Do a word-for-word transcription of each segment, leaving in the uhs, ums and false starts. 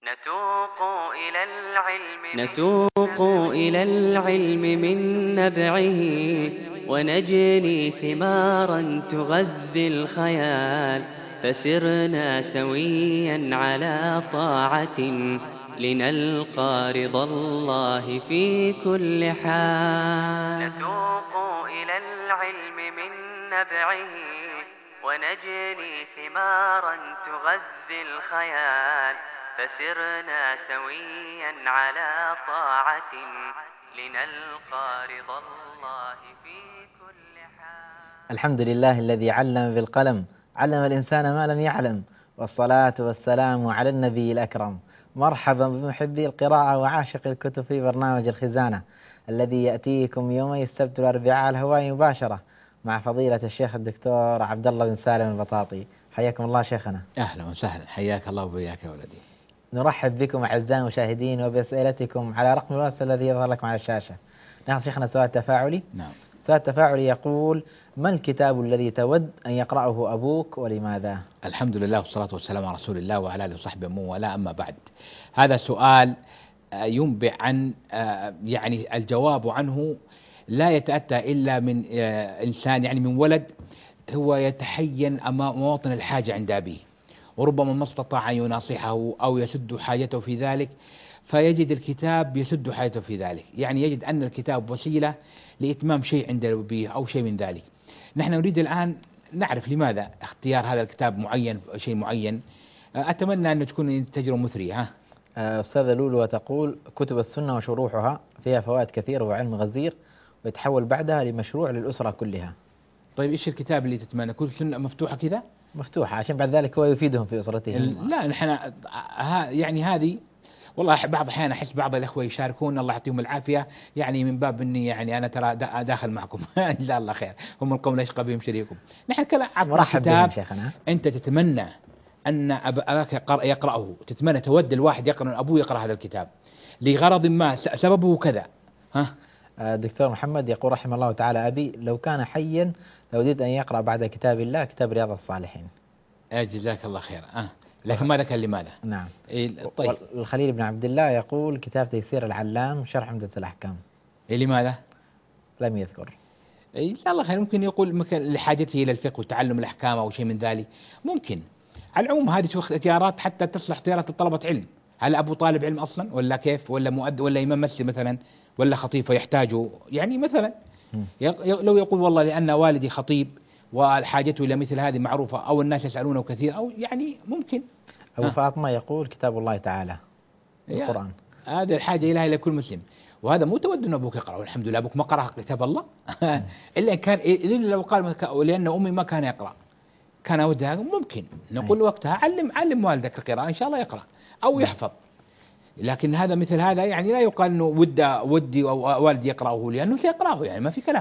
نتوق إلى العلم نتوق إلى العلم من نبعه، ونجني ثمارا تغذي الخيال، فسرنا سويا على طاعة لنلقى رضا الله في كل حال. نتوق إلى العلم من نبعه، ونجني ثمارا تغذي الخيال، فسرنا سويا على طاعة لنلقى رضا الله في كل حال. الحمد لله الذي علم بالقلم، علم الإنسان ما لم يعلم، والصلاة والسلام على النبي الأكرم. مرحبا بمحبي القراءة وعاشق الكتب في برنامج الخزانة الذي يأتيكم يومي السبت والأربعاء على الهواء مباشرة مع فضيلة الشيخ الدكتور عبد الله بن سالم البطاطي. حياكم الله شيخنا. أهلا وسهلا، حياك الله وبياك يا ولدي. نرحب بكم أعزائي المشاهدين وبأسئلتكم على رقم الواتس الذي يظهر لكم على الشاشة. ناخذ شيخنا سؤال تفاعلي. نعم. سؤال تفاعلي يقول: ما الكتاب الذي تود أن يقرأه أبوك ولماذا؟ الحمد لله والصلاة والسلام على رسول الله وعلى آله وصحبه ومن والاه، أما بعد. هذا سؤال ينبئ عن يعني الجواب عنه لا يتأتى إلا من إنسان، يعني من ولد هو يتحين أمام مواطن الحاجة عند أبيه، وربما ما استطاع أن يناصحه أو يسد حاجته في ذلك، فيجد الكتاب يسد حاجته في ذلك، يعني يجد أن الكتاب وسيلة لإتمام شيء عند أبيه أو شيء من ذلك. نحن نريد الآن نعرف لماذا اختيار هذا الكتاب معين أو شيء معين. أتمنى أن تكون تجربة مثرية. ها أستاذة لولو تقول: كتب السنة وشروحها فيها فوائد كثيرة وعلم غزير، ويتحول بعدها لمشروع للأسرة كلها. طيب إيش الكتاب اللي تتمنى؟ كل سنة مفتوحة كذا؟ مفتوحة عشان بعد ذلك هو يفيدهم في أسرتهم. لا نحن يعني هذه والله بعض الأحيان أحس بعض الأخوة يشاركون، الله يعطيهم العافية، يعني من باب إني يعني أنا ترى داخل معكم. جزاه الله خير، هم القوم لا يشقى بهم شريكهم. نحن كلا مرحب بهم شيخنا. أنت تتمنى أن أباك يقرأه، تتمنى تود الواحد يقرأ، أبوه يقرأ هذا الكتاب لغرض ما، سببه كذا. ها دكتور محمد يقول رحمه الله تعالى: أبي لو كان حيا لوددت أن يقرأ بعد كتاب الله كتاب رياض الصالحين. جزاك الله خير. أه لكن ما ذكر لماذا. نعم. إيه طيب. الخليل بن عبد الله يقول: كتاب تيسير العلام شرح عمدة الأحكام. إيه لماذا؟ لم يذكر. إيه إن شاء الله خير، ممكن يقول لحاجته إلى الفقه وتعلم الأحكام أو شيء من ذلك، ممكن. على العموم هذه اختيارات حتى تصلح اختيارات لطلبة علم. هل أبو طالب علم أصلا ولا كيف، ولا مؤدب ولا إمام مسجد مثلا، ولا خطيب يحتاجه يعني مثلا. لو يقول والله لأن والدي خطيب وحاجته إلى مثل هذه معروفة، أو الناس يسألونه كثير، أو يعني ممكن. أبو ها. فاطمة يقول: كتاب الله تعالى القرآن. هذا الحاجة إليها إلى كل مسلم، وهذا مو تود أن أبوك يقرأ، والحمد لله أبوك ما قرأ كتاب الله. إلا كان إلا لو قال لأن أمي ما كان يقرأ كان ودها، ممكن نقول وقتها علم علم والدك القراءة إن شاء الله يقرأ أو يحفظ. لكن هذا مثل هذا يعني لا يقال إنه ود ودي أو والدي يقرأه، لأنه سيقرأه، يعني ما في كلام.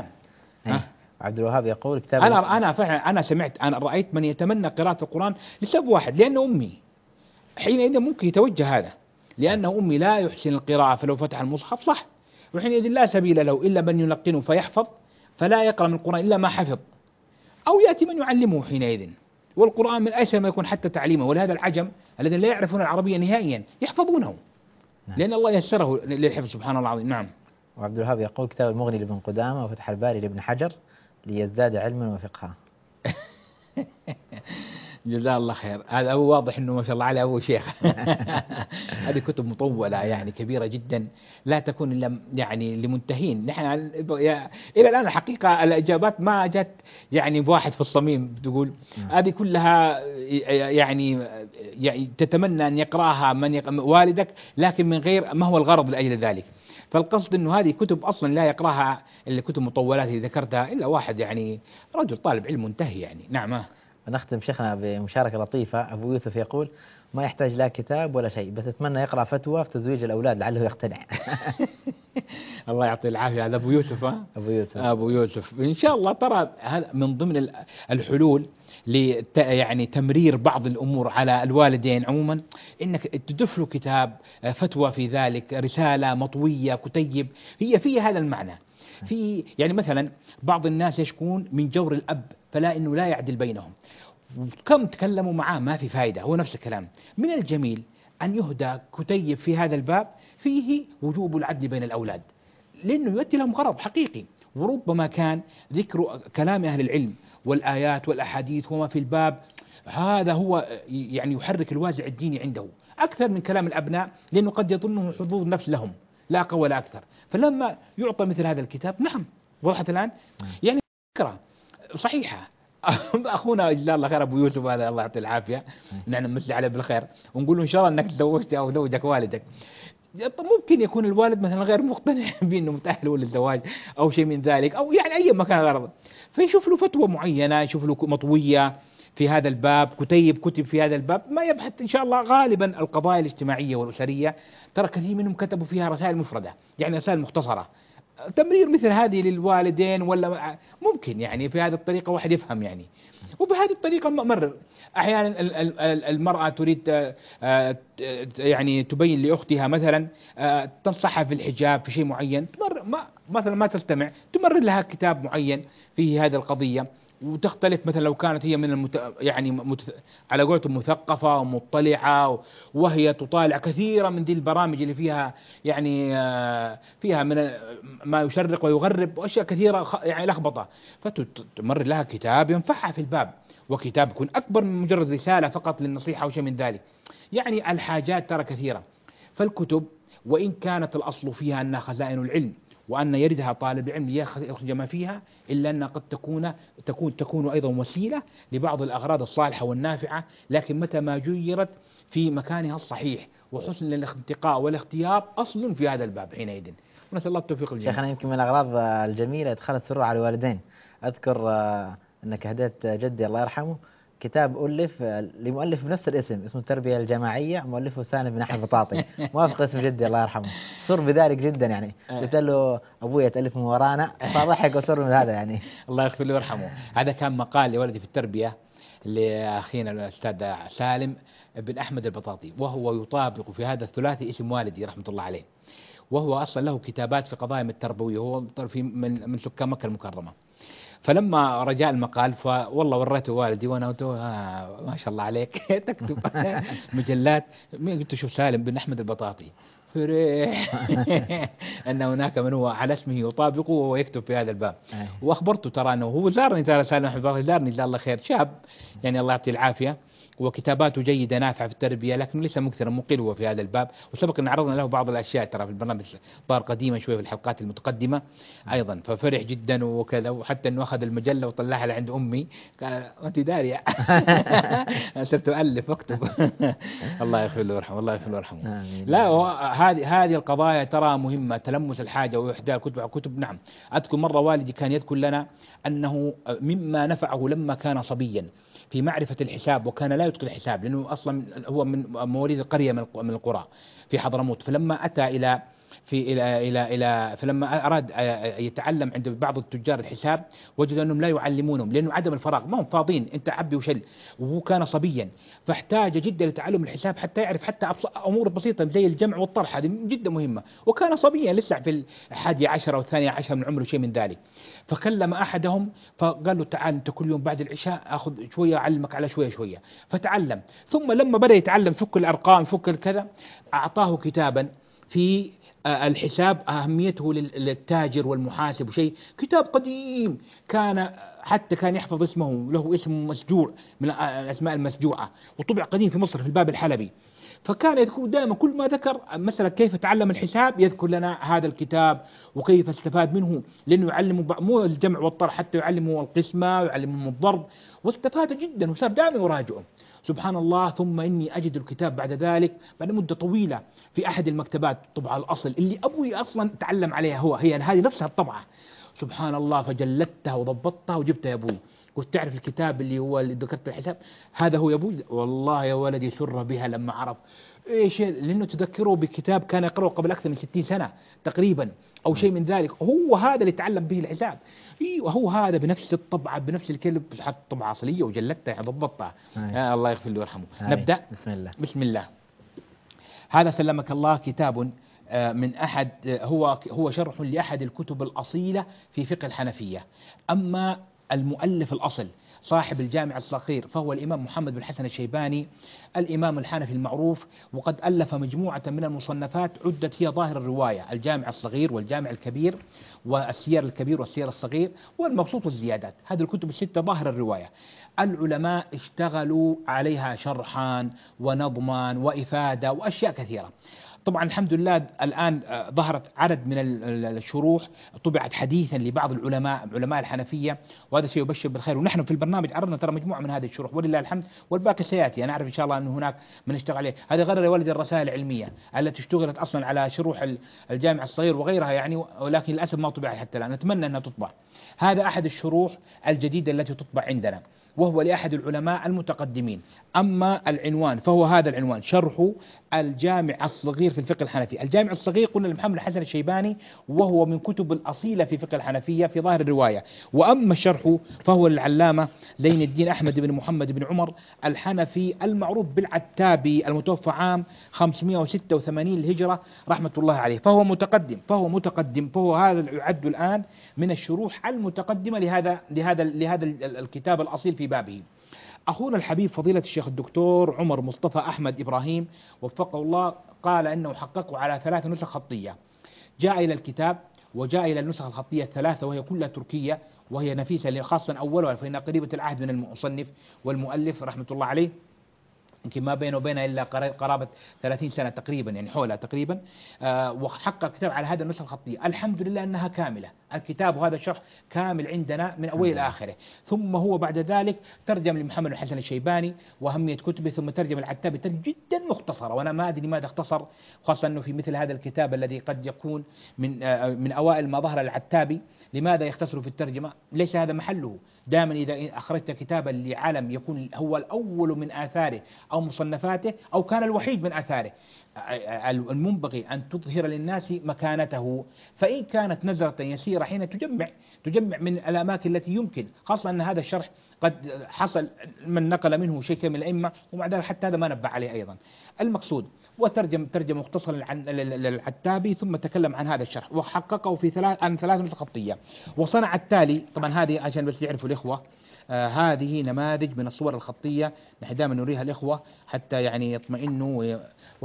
عبد الوهاب يقول: كتاب أنا أنا فعلا أنا سمعت أنا رأيت من يتمنى قراءة القرآن لسبب واحد، لأن أمي حينئذ ممكن يتوجه هذا، لأن أمي لا يحسن القراءة، فلو فتح المصحف صح، وحينئذ لا سبيل له إلا من يلقنه فيحفظ، فلا يقرأ من القرآن إلا ما حفظ، أو يأتي من يعلمه حينئذ. والقرآن من أيسر ما يكون حتى تعليمه، ولهذا العجم الذين لا يعرفون العربية نهائيا يحفظونه. نعم. لأن الله يسره للحفظ سبحان الله العظيم. نعم. وعبد الوهاب يقول: كتاب المغني لابن قدامة وفتح الباري لابن حجر ليزداد علما وفقها. جزاه الله خير. هذا هو واضح انه ما شاء الله عليه ابو شيخ. هذه كتب مطوله يعني كبيره جدا، لا تكون الا يعني لمنتهين. نحن الى الان الحقيقه الاجابات ما جت يعني بواحد في الصميم تقول هذه كلها يعني, يعني تتمنى ان يقراها من يقرأ والدك، لكن من غير ما هو الغرض لاجل ذلك. فالقصد انه هذه كتب اصلا لا يقراها الا كتب مطولات اللي ذكرتها الا واحد يعني رجل طالب علم منتهي يعني. نعم. نختم شيخنا بمشاركة لطيفة. أبو يوسف يقول: ما يحتاج لا كتاب ولا شيء، بس أتمنى يقرأ فتوى في تزويج الأولاد لعله يقتنع. الله يعطيه العافية. هذا أبو يوسف. ها؟ أبو يوسف. أبو يوسف إن شاء الله. ترى هذا من ضمن الحلول ل يعني تمرير بعض الأمور على الوالدين عموما، إنك تدف له كتاب فتوى في ذلك، رسالة مطوية كتيب هي في هذا المعنى. في يعني مثلا بعض الناس يشكون من جور الأب، فلا إنه لا يعدل بينهم، كم تكلموا معاه ما في فائدة، هو نفس الكلام. من الجميل أن يهدى كتيب في هذا الباب فيه وجوب العدل بين الأولاد، لأنه يؤتي لهم غرض حقيقي. وربما كان ذكر كلام أهل العلم والآيات والأحاديث وما في الباب، هذا هو يعني يحرك الوازع الديني عنده أكثر من كلام الأبناء، لأنه قد يظنه حظوظ نفس لهم لا أقل ولا أكثر. فلما يعطى مثل هذا الكتاب، نعم وضحت الآن، يعني فكرة صحيحة. أخونا جزاه الله خير أبو يوسف هذا الله يعطيه العافية، نحن نمسي عليه بالخير ونقول له إن شاء الله أنك تزوجت أو زوجك والدك. ممكن يكون الوالد مثلا غير مقتنع بأنه متأهل للزواج أو شيء من ذلك، أو يعني أي مكان غرض، فيشوف له فتوى معينة، يشوف له مطوية في هذا الباب، كتيب كتب في هذا الباب، ما يبحث إن شاء الله. غالبا القضايا الاجتماعية والأسرية ترى كثير منهم كتبوا فيها رسائل مفردة، يعني رسائل مختصرة. تمرير مثل هذه للوالدين ولا ممكن يعني في هذه الطريقة واحد يفهم يعني، وبهذه الطريقة مرر. أحيانا المرأة تريد يعني تبين لأختها مثلا، تنصحها في الحجاب في شيء معين، تمر ما مثلا ما تستمع، تمرر لها كتاب معين فيه هذه القضية، وتختلف مثلا لو كانت هي من المت... يعني مت... على قولتهم مثقفة ومطلعة، وهي تطالع كثيرا من ذي البرامج اللي فيها يعني فيها من ما يشرق ويغرب وأشياء كثيرة يعني لخبطة، فتمر لها كتاب ينفعها في الباب، وكتاب يكون أكبر من مجرد رسالة فقط للنصيحة أو شيء من ذلك. يعني الحاجات ترى كثيرة، فالكتب وإن كانت الأصل فيها أنها خزائن العلم وأن يردها طالب العلم ليخرج ما فيها، إلا أنها قد تكون تكون تكون أيضا وسيلة لبعض الأغراض الصالحة والنافعة، لكن متى ما جيرت في مكانها الصحيح وحسن الانتقاء والاختيار أصل في هذا الباب حينئذ. ونسأل الله التوفيق الجميع. شيخنا يمكن من الأغراض الجميلة إدخال السرور على الوالدين. أذكر أنك هديت جدي الله يرحمه كتاب ألف لمؤلف بنفس الاسم، اسمه التربية الجماعية، مؤلفه سالم بن أحمد بطاطي، موافق اسم جدي الله يرحمه. سر بذلك جدا يعني، قلت له أبوي تألف من ورانا، فضحك وسر من هذا يعني. الله يغفر له ويرحمه. هذا كان مقال لولدي في التربية لأخينا الأستاذ سالم بن أحمد البطاطي، وهو يطابق في هذا الثلاثي اسم والدي رحمة الله عليه، وهو أصلا له كتابات في قضايا التربوية، هو في من من سكان مكة المكرمة. فلما رجع المقال فوالله وريته والدي وانا قلت آه ما شاء الله عليك تكتب مجلات. قلت شوف سالم بن احمد البطاطي، فرح ان هناك من هو على اسمه يطابقه وهو يكتب في هذا الباب. واخبرته ترى انه هو زارني، ترى سالم بن احمد البطاطي زارني جزاه الله خير، شاب يعني الله يعطيه العافيه، وكتاباته جيدة نافعة في التربية، لكن ليس مكثرا مقل هو في هذا الباب. وسبق أن عرضنا له بعض الأشياء ترى في البرنامج، صار قديما شوية في الحلقات المتقدمة أيضا، ففرح جدا وكذا، وحتى أنه أخذ المجلة وطلعها لعند أمي، قال أنت دارية صرت أؤلف واكتب. الله يغفر له ويرحمه، الله يغفر له ويرحمه. لا هذه هذه القضايا ترى مهمة، تلمس الحاجة وإحداث كتب كتب. نعم أذكر مرة والدي كان يذكر لنا أنه مما نفعه لما كان صبيا في معرفة الحساب، وكان لا يتقن الحساب لأنه أصلا هو من مواليد القرية من القرى في حضرموت، فلما أتى إلى في إلى إلى إلى فلما أراد يتعلم عند بعض التجار الحساب، وجد أنهم لا يعلمونهم لأنه عدم الفراغ، ما هم فاضين، أنت عبي وشل، وهو كان صبيا فاحتاج جدا لتعلم الحساب حتى يعرف حتى أمور بسيطة زي الجمع والطرح، هذه جدا مهمة، وكان صبيا لسه في الحادي عشر أو الثاني عشر من عمره شيء من ذلك. فكلم أحدهم فقال له تعال أنت كل يوم بعد العشاء أخذ شوية أعلمك على شوية شوية، فتعلم. ثم لما بدأ يتعلم فك الأرقام فك الكذا، أعطاه كتابا في الحساب أهميته للتاجر والمحاسب وشيء، كتاب قديم كان حتى كان يحفظ اسمه، له اسم مسجوع من الأسماء المسجوعة، وطبع قديم في مصر في الباب الحلبي. فكان يذكر دائما كل ما ذكر مثلا كيف تعلم الحساب يذكر لنا هذا الكتاب وكيف استفاد منه، لأنه يعلمه مو الجمع والطرح، حتى يعلمه القسمة ويعلمه الضرب، واستفاد جدا وصار دائما يراجعه. سبحان الله. ثم إني أجد الكتاب بعد ذلك بعد مدة طويلة في أحد المكتبات، طبعة الأصل اللي أبوي أصلا تعلم عليها هو، هي هذه نفسها الطبعة. سبحان الله. فجلدتها وضبطتها وجبتها يا أبوي، قلت تعرف الكتاب اللي هو اللي ذكرت الحساب هذا هو يا أبوي؟ والله يا ولدي سر بها لما عرف إيش، لأنه تذكره بكتاب كان يقرأه قبل أكثر من ستين سنة تقريبا أو شيء من ذلك، هو هذا اللي تعلم به الحساب. ايوه هو هذا بنفس الطبعة بنفس الكلب، حط طبعة أصلية وجلدتها ضبطتها. آه الله يغفر له ويرحمه. نبدأ. بسم الله. بسم الله. هذا سلمك الله كتاب من أحد، هو هو شرح لأحد الكتب الأصيلة في فقه الحنفية. أما المؤلف الأصل صاحب الجامع الصغير فهو الإمام محمد بن حسن الشيباني الإمام الحنفي المعروف، وقد ألف مجموعة من المصنفات عدت هي ظاهر الرواية: الجامع الصغير والجامع الكبير والسير الكبير والسير الصغير والمبسوط والزيادات. هذه الكتب الستة ظاهر الرواية. العلماء اشتغلوا عليها شرحا ونظما وإفادة وأشياء كثيرة. طبعا الحمد لله الآن ظهرت عدد من الشروح طبعت حديثا لبعض العلماء علماء الحنفية، وهذا شيء يبشر بالخير. ونحن في البرنامج عرضنا ترى مجموعة من هذه الشروح ولله الحمد، والباقي سيأتي. أنا أعرف إن شاء الله أن هناك من اشتغل عليه. هذا غير يا ولدي الرسائل العلمية التي اشتغلت أصلا على شروح الجامع الصغير وغيرها يعني، ولكن للأسف ما طبعت حتى الآن. نتمنى أنها تطبع. هذا أحد الشروح الجديدة التي تطبع عندنا، وهو لأحد العلماء المتقدمين. أما العنوان فهو هذا العنوان: شرح الجامع الصغير في الفقه الحنفي. الجامع الصغير قلنا لمحمد بن حسن الشيباني، وهو من كتب الأصيلة في فقه الحنفية في ظاهر الرواية. وأما الشرح فهو للعلامة زين الدين أحمد بن محمد بن عمر الحنفي المعروف بالعتابي، المتوفى عام خمسمائة وستة وثمانين الهجرة رحمة الله عليه. فهو متقدم فهو متقدم فهو هذا يعد الآن من الشروح المتقدمة لهذا لهذا لهذا الكتاب الأصيل في بابه. أخونا الحبيب فضيلة الشيخ الدكتور عمر مصطفى أحمد إبراهيم وفقه الله قال أنه حققه على ثلاث نسخ خطية. جاء إلى الكتاب وجاء إلى النسخ الخطية الثلاثة وهي كلها تركية وهي نفيسة، خاصة أولها فإنها قريبة العهد من المصنف والمؤلف رحمة الله عليه، يمكن ما بينه وبينها إلا قرابة ثلاثين سنة تقريبا، يعني حولها تقريبا. آه وحقق الكتاب على هذا النسخة الخطية. الحمد لله أنها كاملة، الكتاب وهذا الشرح كامل عندنا من أول إلى آخره. ثم هو بعد ذلك ترجم لمحمد بن حسن الشيباني وأهمية كتبه، ثم ترجم العتابي ترجمة جدا مختصرة، وأنا ما أدري لماذا اختصر، خاصة أنه في مثل هذا الكتاب الذي قد يكون من آه من أوائل ما ظهر العتابي، لماذا يختصر في الترجمة؟ ليس هذا محله. دائما إذا أخرجت كتابا لعالم يكون هو الأول من آثاره أو مصنفاته أو كان الوحيد من آثاره، المنبغي أن تظهر للناس مكانته. فإن كانت نزرة يسيرة حين تجمع تجمع من الأماكن التي يمكن، خاصة أن هذا الشرح قد حصل من نقل منه شيء من الأئمة ومع ذلك حتى هذا ما نبه عليه أيضا. المقصود وترجم ترجم مختصرا عن للعتابي ثم تكلم عن هذا الشرح وحققه في ثلاث عن ثلاث نسخ خطية وصنع التالي. طبعا هذه عشان بس يعرفوا الإخوة، آه هذه نماذج من الصور الخطية، نحن دائما نريها الإخوة حتى يعني يطمئنوا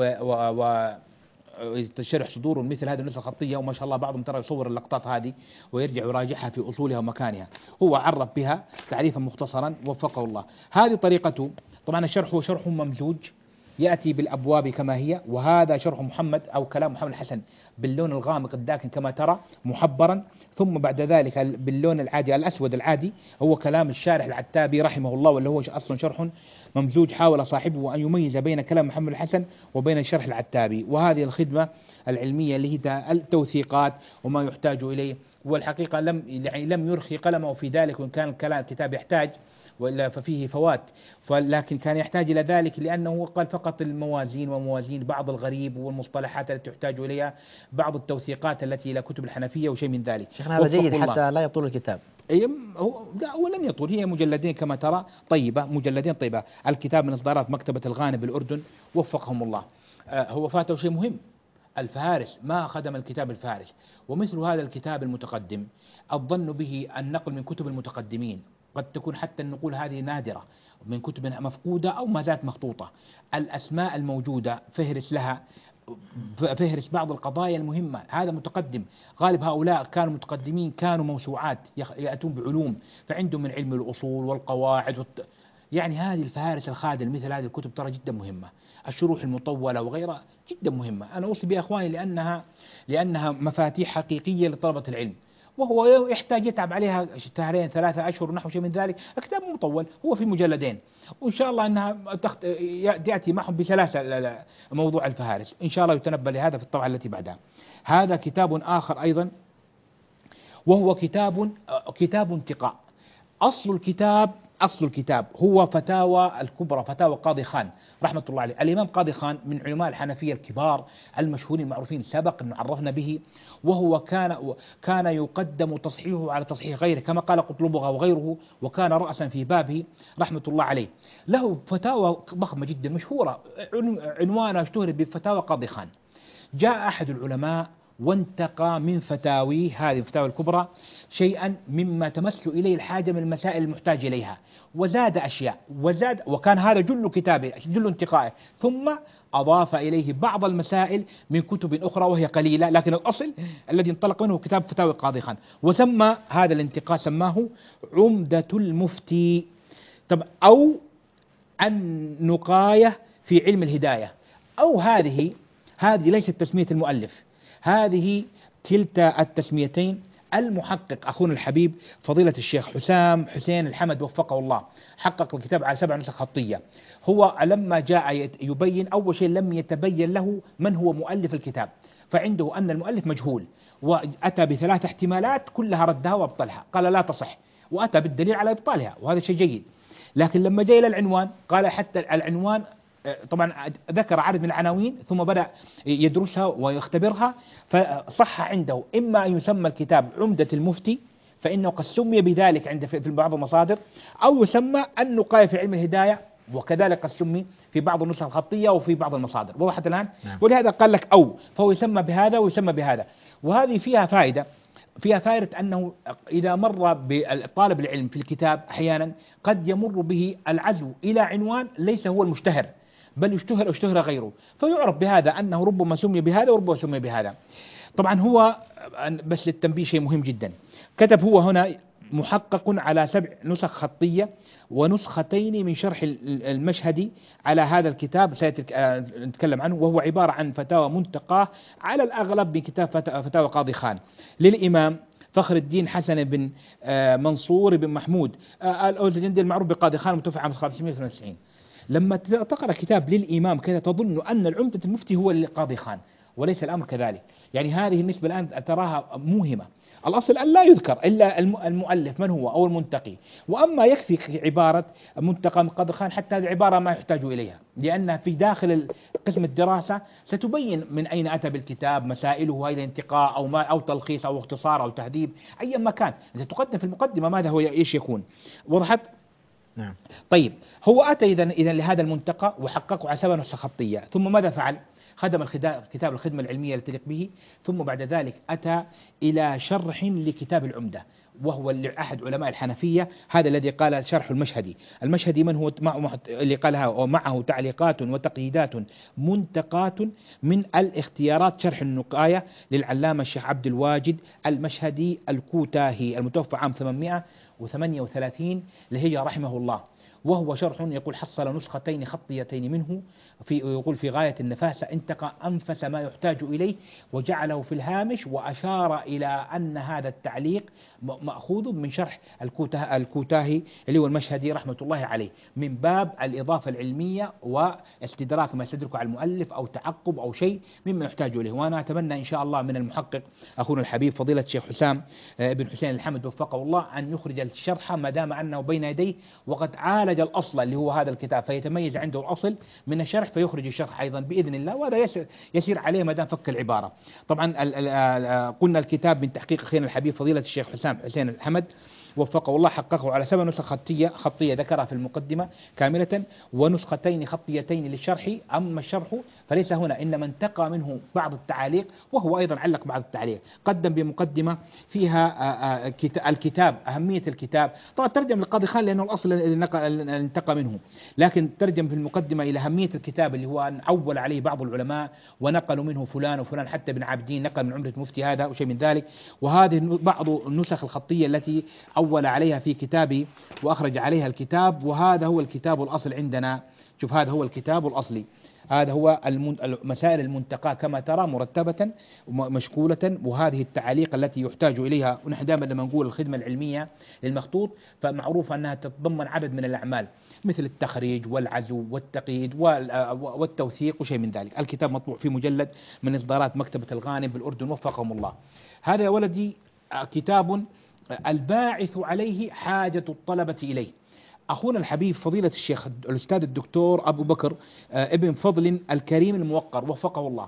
ويتشرح صدورهم مثل هذه النسخة الخطية. وما شاء الله بعضهم ترى يصور اللقطات هذه ويرجع يراجعها في أصولها ومكانها، هو عرف بها تعريفا مختصرا وفقه الله. هذه طريقته. طبعا الشرح هو شرح ممزوج يأتي بالأبواب كما هي، وهذا شرح محمد أو كلام محمد الحسن باللون الغامق الداكن كما ترى محبرا، ثم بعد ذلك باللون العادي الأسود العادي هو كلام الشارح العتابي رحمه الله، واللي هو أصلا شرح ممزوج. حاول صاحبه أن يميز بين كلام محمد الحسن وبين الشرح العتابي، وهذه الخدمة العلمية اللي هي التوثيقات وما يحتاج إليه. والحقيقة لم يعني لم يرخي قلمه في ذلك، وإن كان الكلام الكتاب يحتاج وإلا ففيه فوات، ولكن كان يحتاج إلى ذلك لأنه قال فقط الموازين وموازين بعض الغريب والمصطلحات التي تحتاج إليها، بعض التوثيقات التي إلى كتب الحنفية وشيء من ذلك. شيخنا هذا جيد حتى لا يطول الكتاب. أي هو لا ولن يطول، هي مجلدين كما ترى طيبة، مجلدين طيبة. الكتاب من إصدارات مكتبة الغانم بالأردن وفقهم الله. آه هو فاته شيء مهم، الفهارس ما خدم الكتاب الفهارس، ومثل هذا الكتاب المتقدم الظن به النقل من كتب المتقدمين، قد تكون حتى النقول هذه نادرة من كتب مفقودة أو ما زالت مخطوطة. الأسماء الموجودة فهرس لها، فهرس بعض القضايا المهمة. هذا متقدم، غالب هؤلاء كانوا متقدمين كانوا موسوعات يأتون بعلوم، فعندهم من علم الأصول والقواعد والت... يعني هذه الفهارس الخادم مثل هذه الكتب ترى جدا مهمة. الشروح المطولة وغيرها جدا مهمة، أنا أوصي بها أخواني لأنها لأنها مفاتيح حقيقية لطلبة العلم، وهو يحتاج يتعب عليها شهرين ثلاثة أشهر ونحو شيء من ذلك. الكتاب مطول هو في مجلدين، وإن شاء الله أنها تخت... يأتي معهم بسلاسة موضوع الفهارس إن شاء الله، يتنبأ لهذا في الطبعة التي بعدها. هذا كتاب آخر أيضا وهو كتاب كتاب انتقاء. أصل الكتاب أصل الكتاب هو فتاوى الكبرى، فتاوى قاضي خان رحمة الله عليه. الإمام قاضي خان من علماء الحنفية الكبار المشهورين المعروفين، سبق أن عرفنا به، وهو كان كان يقدم تصحيحه على تصحيح غيره كما قال قطلبغة وغيره، وكان رأسا في بابه رحمة الله عليه. له فتاوى ضخمة جدا مشهورة، عنوانها اشتهر بفتاوى قاضي خان. جاء أحد العلماء وانتقى من فتاويه هذه الفتاوى الكبرى شيئا مما تمس إليه الحاجة من المسائل المحتاج إليها، وزاد أشياء، وزاد وكان هذا جل كتابه جل انتقائه، ثم أضاف إليه بعض المسائل من كتب أخرى وهي قليلة، لكن الأصل الذي انطلق منه كتاب فتاوى القاضي خان، وسمى هذا الانتقاء سماه عمدة المفتي. طب أو النقاية في علم الهداية، أو هذه هذه ليست تسمية المؤلف، هذه كلتا التسميتين. المحقق أخونا الحبيب فضيلة الشيخ حسام حسين الحمد وفقه الله حقق الكتاب على سبع نسخ خطية. هو لما جاء يبين أول شيء لم يتبين له من هو مؤلف الكتاب، فعنده أن المؤلف مجهول، وأتى بثلاث احتمالات كلها ردها وابطلها، قال لا تصح، وأتى بالدليل على إبطالها، وهذا شيء جيد. لكن لما جاء إلى العنوان قال حتى العنوان طبعا ذكر عدد من العناوين ثم بدأ يدرسها ويختبرها، فصح عنده إما أن يسمى الكتاب عمدة المفتي فإنه قد سمي بذلك عند في بعض المصادر، أو يسمى النقاية في علم الهداية، وكذلك قد سمي في بعض النسخ الخطية وفي بعض المصادر. وضحت الآن؟ نعم. ولهذا قال لك أو، فهو يسمى بهذا ويسمى بهذا. وهذه فيها فائدة، فيها فائدة أنه إذا مر بالطالب العلم في الكتاب أحيانا قد يمر به العزو إلى عنوان ليس هو المشتهر، بل يشتهر أو اشتهر غيره، فيعرف بهذا أنه ربما سمي بهذا وربما سمي بهذا. طبعا هو بس للتنبيه شيء مهم جدا، كتب هو هنا محقق على سبع نسخ خطية ونسختين من شرح المشهدي على هذا الكتاب سنتكلم عنه، وهو عبارة عن فتاوى منتقاه على الأغلب بكتاب فتاوى قاضي خان للإمام فخر الدين حسن بن منصور بن محمود الأوزجندي المعروف بقاضي خان، متوفى عام خمسمائة واثنين وتسعين. لما تقرأ كتاب للإمام كذا تظن أن العمدة المفتي هو القاضي خان، وليس الأمر كذلك. يعني هذه النسبة الآن تراها موهمة. الأصل أن لا يذكر إلا المؤلف من هو أو المنتقي، وأما يكفي عبارة منتقى من قاضي خان حتى هذه عبارة ما يحتاج إليها، لأن في داخل قسم الدراسة ستبين من أين أتى بالكتاب، مسائله، هذا انتقاء أو ما أو تلخيص أو اختصار أو تهذيب، أي مكان أنت تقدم في المقدمة ماذا هو إيش يكون. وضحت؟ نعم. طيب هو أتى إذن إذن لهذا المنتقى وحققه على سبع نسخ خطية، ثم ماذا فعل؟ خدم كتاب الخدمة العلمية التي تليق به، ثم بعد ذلك أتى إلى شرح لكتاب العمدة، وهو أحد علماء الحنفية، هذا الذي قال شرح المشهدي. المشهدي من هو اللي قالها ومعه تعليقات وتقييدات منتقات من الاختيارات شرح النقاية للعلامة الشيخ عبد الواجد المشهدي الكوتاهي المتوفى عام ثمانمائة وثمانية وثلاثين للهجرة رحمه الله، وهو شرح يقول حصل نسختين خطيتين منه في يقول في غاية النفاسة، انتقى أنفس ما يحتاج إليه وجعله في الهامش، وأشار إلى أن هذا التعليق مأخوذ من شرح الكوتاهي اللي هو المشهدي رحمة الله عليه، من باب الإضافة العلمية واستدراك ما يستدرك على المؤلف أو تعقب أو شيء مما يحتاج إليه. وأنا أتمنى إن شاء الله من المحقق أخونا الحبيب فضيلة الشيخ حسام بن حسين الحمد وفقه الله أن يخرج الشرح ما دام أنه بين يديه وقد عالج الأصل اللي هو هذا الكتاب، فيتميز عنده الأصل من الشرح فيخرج الشرح أيضا بإذن الله، وهذا يسير, يسير عليه ما دام فك العبارة. طبعا قلنا الكتاب من تحقيق أخينا الحبيب فضيلة الشيخ حسام حسين الحمد وفقه الله حققه على سبع نسخ خطية خطية ذكرها في المقدمة كاملة، ونسختين خطيتين للشرح. أما الشرح فليس هنا، إنما انتقى منه بعض التعاليق، وهو أيضا علق بعض التعليق، قدم بمقدمة فيها الكتاب أهمية الكتاب. طبعا ترجم للقاضي خان لأنه الأصل اللي انتقى منه، لكن ترجم في المقدمة إلى أهمية الكتاب اللي هو أن عول عليه بعض العلماء ونقلوا منه فلان وفلان، حتى ابن عابدين نقل من عمدة المفتي هذا وشيء من ذلك. وهذه بعض النسخ الخطية التي أول عليها في كتابي وأخرج عليها الكتاب، وهذا هو الكتاب الأصل عندنا. شوف هذا هو الكتاب الأصلي، هذا هو المسائل المنتقاة كما ترى مرتبة ومشكولة، وهذه التعاليق التي يحتاج إليها. ونحن دائما لما نقول الخدمة العلمية للمخطوط فمعروف أنها تتضمن عدد من الأعمال مثل التخريج والعزو والتقييد والتوثيق وشيء من ذلك. الكتاب مطبوع في مجلد من إصدارات مكتبة الغانم بالأردن وفقهم الله. هذا يا ولدي كتاب الباعث عليه حاجة الطلبة إليه. أخونا الحبيب فضيلة الشيخ الأستاذ الدكتور أبو بكر ابن فضل الكريم الموقر وفقه الله،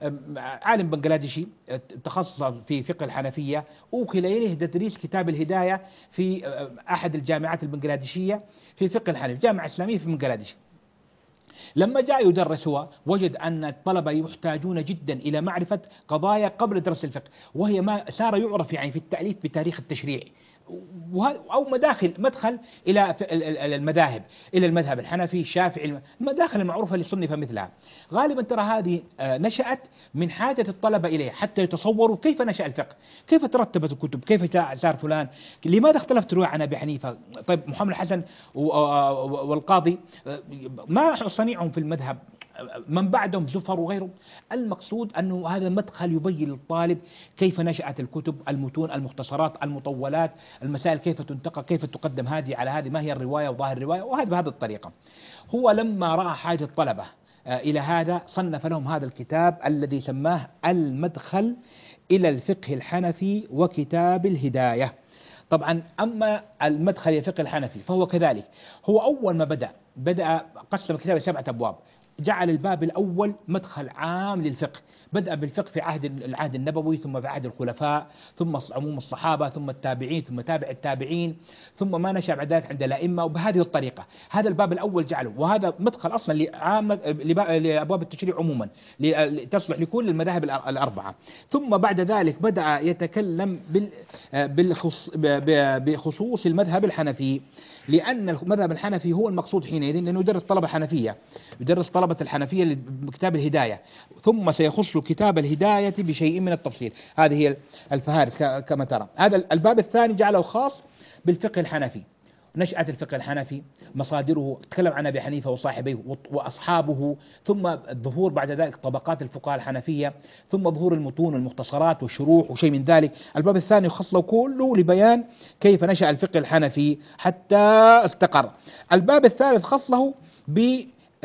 عالم بنغلاديشي تخصص في فقه الحنفية، أوكل إليه تدريس كتاب الهداية في أحد الجامعات البنغلاديشية في فقه الحنفي، جامعة إسلامية في بنغلاديش. لما جاء يدرسها وجد أن الطلبة يحتاجون جدا إلى معرفة قضايا قبل درس الفقه، وهي ما صار يعرف يعني في التأليف بتاريخ التشريع، أو مداخل مدخل إلى المذاهب، إلى المذهب الحنفي الشافعي، المداخل المعروفة اللي صنف مثلها. غالبا ترى هذه نشأت من حاجة الطلبة إليها حتى يتصوروا كيف نشأ الفقه، كيف ترتبت الكتب، كيف صار فلان، لماذا اختلفت رواية عن أبي حنيفة. طيب محمد الحسن والقاضي ما صنيعهم في المذهب، من بعدهم زفر وغيره. المقصود أنه هذا المدخل يبين للطالب كيف نشأت الكتب، المتون، المختصرات، المطولات، المسائل كيف تنتقى، كيف تقدم هذه على هذه، ما هي الرواية وظاهر الرواية، وهذا بهذه الطريقة. هو لما رأى حاجة الطلبة إلى هذا صنف لهم هذا الكتاب الذي سماه المدخل إلى الفقه الحنفي وكتاب الهداية. طبعا أما المدخل إلى الفقه الحنفي فهو كذلك، هو أول ما بدأ بدأ قسم الكتاب لسبعة أبواب، جعل الباب الأول مدخل عام للفقه، بدأ بالفقه في عهد العهد النبوي، ثم في عهد الخلفاء، ثم عموم الصحابة، ثم التابعين، ثم تابع التابعين، ثم ما نشأ بعد ذلك عند الأئمة، وبهذه الطريقة. هذا الباب الأول جعله، وهذا مدخل أصلا لعام لأبواب التشريع عموما، تصلح لكل المذاهب الأربعة. ثم بعد ذلك بدأ يتكلم بخصوص المذهب الحنفي، لأن المذهب الحنفي هو المقصود حينئذ، لأنه يدرس طلبة حنفية، يدرس طلبة الحنفية بكتاب الهداية، ثم سيخص كتاب الهداية بشيء من التفصيل. هذه هي الفهارس كما ترى. هذا الباب الثاني جعله خاص بالفقه الحنفي، نشأة الفقه الحنفي، مصادره، تكلم عن أبي حنيفة وصاحبيه وأصحابه، ثم الظهور بعد ذلك طبقات الفقهاء الحنفية، ثم ظهور المتون والمختصرات والشروح وشيء من ذلك. الباب الثاني يخص له كله لبيان كيف نشأ الفقه الحنفي حتى استقر. الباب الثالث خص له ب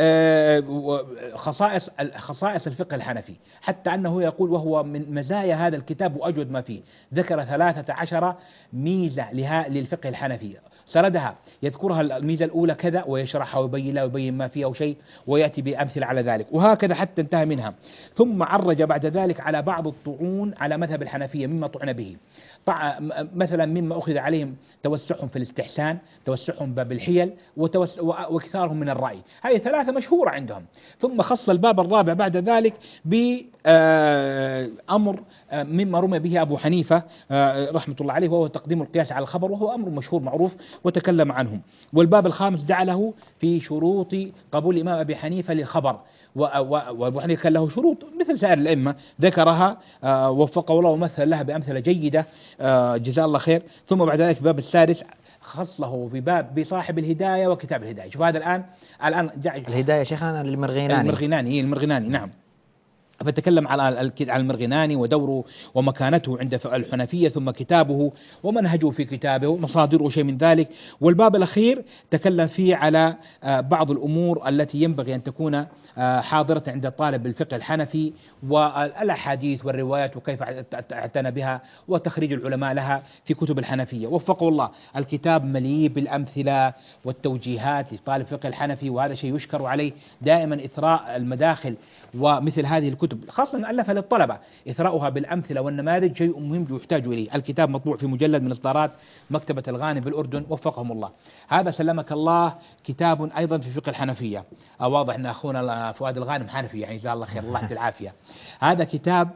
خصائص خصائص الفقه الحنفي، حتى أنه يقول وهو من مزايا هذا الكتاب وأجود ما فيه، ذكر ثلاثة عشر ميزة للفقه الحنفي، سردها يذكرها الميزة الأولى كذا ويشرحها ويبين لها ويبين ما فيها وشيء، ويأتي بأمثلة على ذلك، وهكذا حتى انتهى منها. ثم عرج بعد ذلك على بعض الطعون على مذهب الحنفية مما طعن به، مثلا مما أخذ عليهم توسعهم في الاستحسان، توسعهم بالحيل، واكثارهم من الرأي، هذه ثلاثة مشهورة عندهم. ثم خص الباب الرابع بعد ذلك بأمر مما رمي به أبو حنيفة رحمة الله عليه، وهو تقديم القياس على الخبر، وهو أمر مشهور معروف وتكلم عنهم. والباب الخامس جعله في شروط قبول الإمام أبي حنيفة للخبر، وأبو حنيفة كان له شروط مثل سائر الأئمة ذكرها وفقه الله ومثل لها بأمثلة جيدة جزاه الله خير. ثم بعد ذلك الباب السادس خص له في باب بصاحب الهداية وكتاب الهداية. شوف هذا الآن الآن الهداية شيخنا المرغيناني المرغيناني المرغيناني نعم، فتكلم على المرغيناني ودوره ومكانته عند الحنفية، ثم كتابه ومنهجه في كتابه ومصادره شيء من ذلك. والباب الأخير تكلم فيه على بعض الأمور التي ينبغي أن تكون حاضرة عند الطالب بالفقه الحنفي، والأحاديث والروايات وكيف اعتنى بها، وتخريج العلماء لها في كتب الحنفية. وفقه الله، الكتاب مليء بالأمثلة والتوجيهات لطالب الفقه الحنفي، وهذا شيء يشكر عليه دائما، إثراء المداخل ومثل هذه الكتب خاصة مؤلفة للطلبة، إثراؤها بالأمثلة والنماذج شيء مهم يحتاج إليه. الكتاب مطبوع في مجلد من إصدارات مكتبة الغانم بالأردن وفقهم الله. هذا سلمك الله كتاب أيضا في فقه الحنفية، واضح أن أخونا فؤاد الغانم حنفي يعني جزاه الله خير، الله يعطيه العافية. هذا كتاب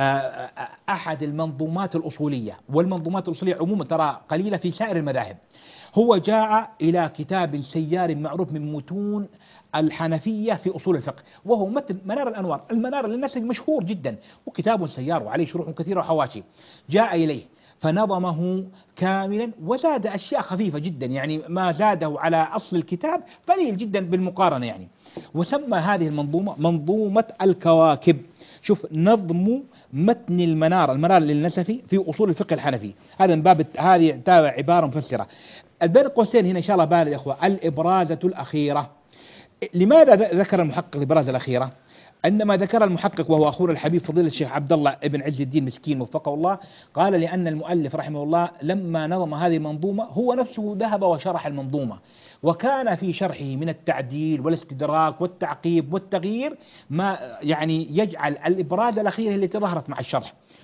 أحد المنظومات الأصولية، والمنظومات الأصولية عموما ترى قليلة في سائر المذاهب. هو جاء إلى كتاب سيار معروف من متون الحنفية في أصول الفقه، وهو متن منار الأنوار. المنار للناس مشهور جدا، وكتاب سيار وعليه شروح كثيرة وحواشي. جاء إليه فنظمه كاملا وزاد أشياء خفيفة جدا، يعني ما زاده على أصل الكتاب قليل جدا بالمقارنة يعني. وسمى هذه المنظومة منظومة الكواكب. شوف نظم متن المنار، المنار للنسفي في أصول الفقه الحنفي، هذا من باب هذه عبارة مفسرة. بين قوسين هنا إن شاء الله بال يا إخوة الإبرازة الأخيرة. لماذا ذكر المحقق الإبرازة الأخيرة؟ عندما ذكر المحقق وهو أخونا الحبيب فضيلة الشيخ عبد الله ابن عز الدين مسكين وفقه الله، قال لأن المؤلف رحمه الله لما نظم هذه المنظومة هو نفسه ذهب وشرح المنظومة، وكان في شرحه من التعديل والاستدراك والتعقيب والتغيير ما يعني يجعل الإبرازة الأخيرة التي ظهرت مع الشرح،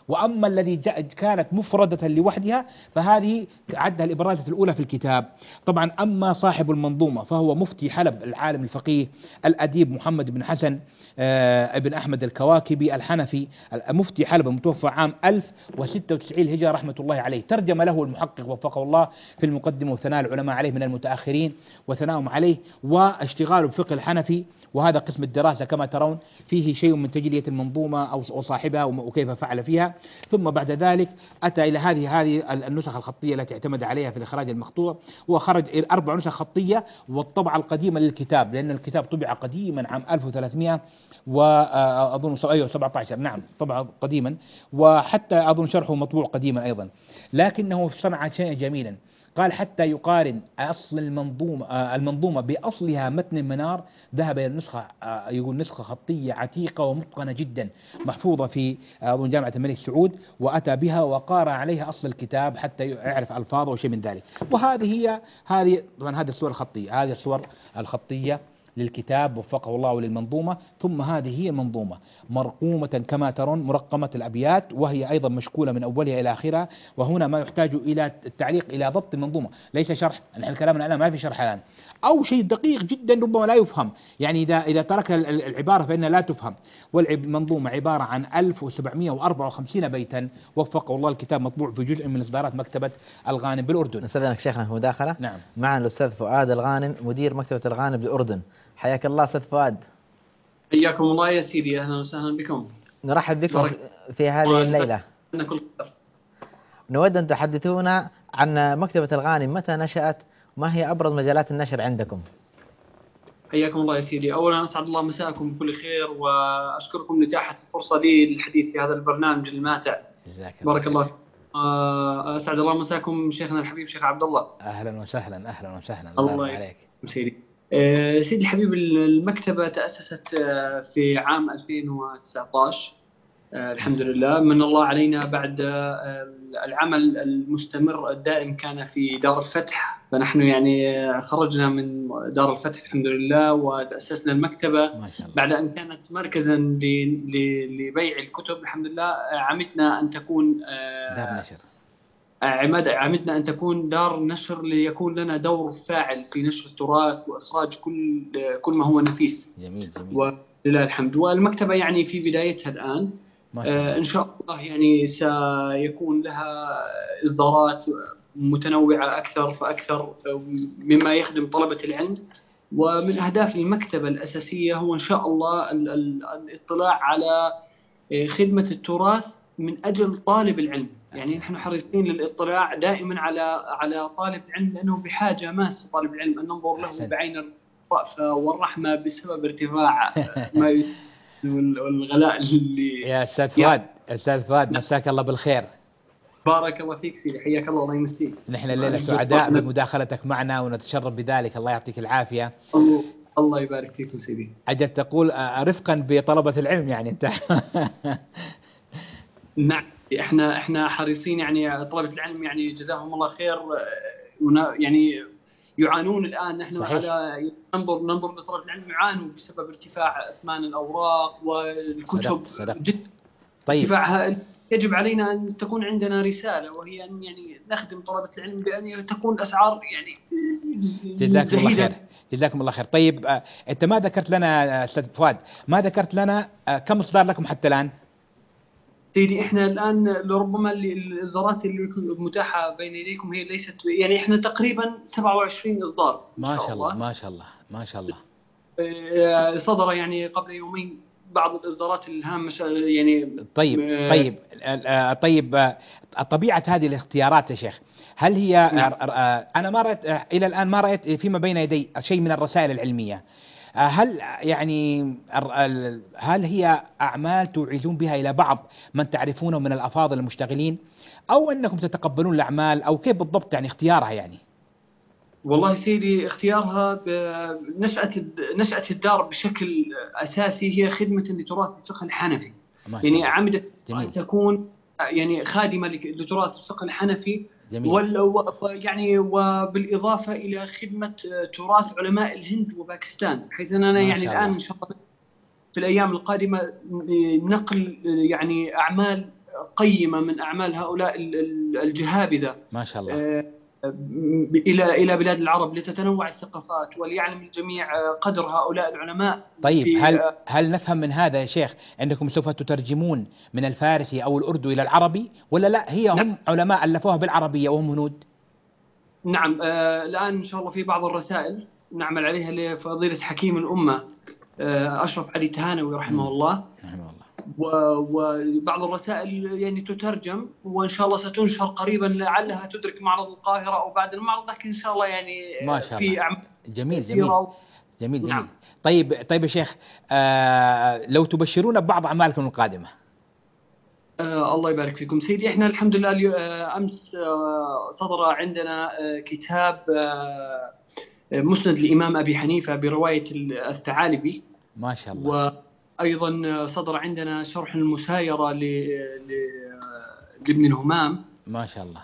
وأما الذي كانت مفردة لوحدها فهذه عدها الإبرازة الأولى في الكتاب. طبعا أما صاحب المنظومة فهو مفتي حلب العالم الفقيه الأديب محمد بن حسن آه ابن أحمد الكواكبي الحنفي، مفتي حلب المتوفى عام ألف وستة وتسعين الهجرة رحمة الله عليه. ترجم له المحقق وفقه الله في المقدمة وثناء العلماء عليه من المتأخرين وثناؤهم عليه، واشتغاله بفقه الحنفي، وهذا قسم الدراسة كما ترون فيه شيء من تجلية المنظومة أو صاحبها وكيف فعل فيها. ثم بعد ذلك أتى إلى هذه هذه النسخ الخطية التي اعتمد عليها في الإخراج المخطوط، وخرج أربع نسخ خطية والطبعة القديمة للكتاب، لأن الكتاب طبع قديما عام ألف وثلاثمائة وأظن أيوه سبعة عشر، نعم طبعا قديما، وحتى أظن شرحه مطبوع قديما أيضا. لكنه صنع شيئا جميلا، قال حتى يقارن أصل المنظومة المنظومة بأصلها متن المنار، ذهب إلى النسخة يقول نسخة خطية عتيقة ومتقنة جدا محفوظة في جامعة الملك سعود، وأتى بها وقارأ عليها أصل الكتاب حتى يعرف ألفاظه وشيء من ذلك. وهذه هي هذه طبعا هذه الصور الخطية، هذه الصور الخطية للكتاب وفقه الله وللمنظومة. ثم هذه هي المنظومة مرقومة كما ترون، مرقمة الأبيات، وهي أيضا مشكولة من أولها إلى آخرها. وهنا ما يحتاج إلى التعليق إلى ضبط المنظومة، ليس شرح، نحن كلامنا الآن ما في شرح الآن، أو شيء دقيق جدا ربما لا يفهم، يعني إذا إذا ترك العبارة فإنها لا تفهم. والمنظومة عبارة عن ألف وسبعمائة وأربعة وخمسين بيتا وفقه الله. الكتاب مطبوع في جزء من إصدارات مكتبة الغانم بالأردن. نستأذنك شيخنا في مداخلة. نعم. معنا الأستاذ فؤاد الغانم مدير مكتبة الغانم بالأردن. حياك الله أستاذ فؤاد. حياكم الله يا سيدي، أهلا وسهلا بكم. نرحب بكم في هذه الليلة. نود أن تحدثونا عن مكتبة الغانم، متى نشأت، ما هي أبرز مجالات النشر عندكم؟ حياكم الله يا سيدي. أولا أسعد الله مساءكم بكل خير، وأشكركم لإتاحة الفرصة لي للحديث في هذا البرنامج الماتع. بارك الله فيك. أسعد الله مساءكم شيخنا الحبيب شيخ عبد الله. أهلا وسهلا. أهلا وسهلا. الله, الله عليك سيدي. سيدي الحبيب، المكتبة تأسست في عام ألفين وتسعة عشر الحمد لله، من الله علينا بعد العمل المستمر الدائم كان في دار الفتح، فنحن يعني خرجنا من دار الفتح الحمد لله وتأسسنا المكتبة بعد أن كانت مركزا لبيع الكتب. الحمد لله عمدنا أن تكون دار نشر، عمدنا أن تكون دار نشر ليكون لنا دور فاعل في نشر التراث وإخراج كل كل ما هو نفيس. جميل جميل. ولله الحمد. والمكتبة يعني في بدايتها الآن ما شاء الله. إن شاء الله يعني سيكون لها إصدارات متنوعة أكثر فأكثر مما يخدم طلبة العلم. ومن أهداف المكتبة الأساسية هو إن شاء الله الاطلاع على خدمة التراث من أجل طالب العلم. يعني نحن حريصين للاطلاع دائما على على طالب العلم، لأنه بحاجة ماسة طالب العلم أن ننظر له بعين الرأفة والرحمة بسبب ارتفاع ما والغلاء اللي يا أستاذ فؤاد. أستاذ فؤاد مساك الله بالخير. بارك الله فيك سيدي، حياك الله الله يمسيك. نحن الليلة سعداء بمداخلتك معنا ونتشرف بذلك، الله يعطيك العافية. الله الله يبارك فيكم سيدي. أجل تقول رفقا بطلبة العلم يعني أنت. نعم، احنا احنا حريصين يعني طلبة العلم يعني جزاهم الله خير، يعني يعانون الآن. نحن صحيح. على ننظر ننظر لطلبة العلم يعانوا بسبب ارتفاع أثمان الأوراق والكتب جدا. طيب. ارتفاعها. يجب علينا أن تكون عندنا رسالة، وهي أن يعني نخدم طلبة العلم بأن تكون الأسعار يعني جزاكم الله خير. جزاكم الله خير. طيب أنت ما ذكرت لنا أستاذ فؤاد، ما ذكرت لنا كم إصدار لكم حتى الآن؟ سيدي احنا الآن لربما الإصدارات اللي متاحة بين يديكم هي ليست يعني احنا تقريبا سبعة وعشرين إصدار. ما شاء الله ما شاء الله ما شاء الله. صدر يعني قبل يومين بعض الإصدارات الهامة يعني. طيب طيب طيب طبيعة هذه الاختيارات يا شيخ، هل هي أنا ما رأيت إلى الآن ما رأيت فيما بين يدي شيء من الرسائل العلمية، هل يعني هل هي أعمال توعزون بها إلى بعض من تعرفونه من الأفاضل المشتغلين، أو أنكم تتقبلون الأعمال، أو كيف بالضبط يعني اختيارها يعني؟ والله سيدي اختيارها نشأة نشأة الدار بشكل أساسي هي خدمة لتراث الفقه الحنفي. يعني عمدت أن تكون يعني خادمة لتراث الفقه الحنفي. جميل. يعني وبالإضافة إلى خدمة تراث علماء الهند وباكستان، بحيث أننا يعني الآن إن شاء الله في الأيام القادمة نقل يعني أعمال قيمة من أعمال هؤلاء الجهابذة ما شاء الله إلى إلى بلاد العرب لتتنوع الثقافات وليعلم الجميع قدر هؤلاء العلماء. طيب هل هل نفهم من هذا يا شيخ أنكم سوف تترجمون من الفارسي أو الأردو إلى العربي ولا لا هي هم نعم. علماء ألفوها بالعربية وهم هنود؟ نعم آه الآن إن شاء الله في بعض الرسائل نعمل عليها لفضيلة حكيم الأمة آه أشرف علي تهانوي رحمه الله رحمه الله، وبعض الرسائل يعني تترجم وإن شاء الله ستنشر قريبا لعلها تدرك معرض القاهرة أو بعد المعرض، لكن إن شاء الله يعني ما شاء في الله. أعمال جميل جميل جميل, جميل. نعم. طيب طيب يا شيخ آه لو تبشرونا ببعض أعمالكم القادمة. آه الله يبارك فيكم سيدي. إحنا الحمد لله آه أمس آه صدر عندنا آه كتاب آه مسند الإمام أبي حنيفة برواية الثعالبي ما شاء الله. وأيضا صدر عندنا شرح المسايرة لابن الهمام ما شاء الله.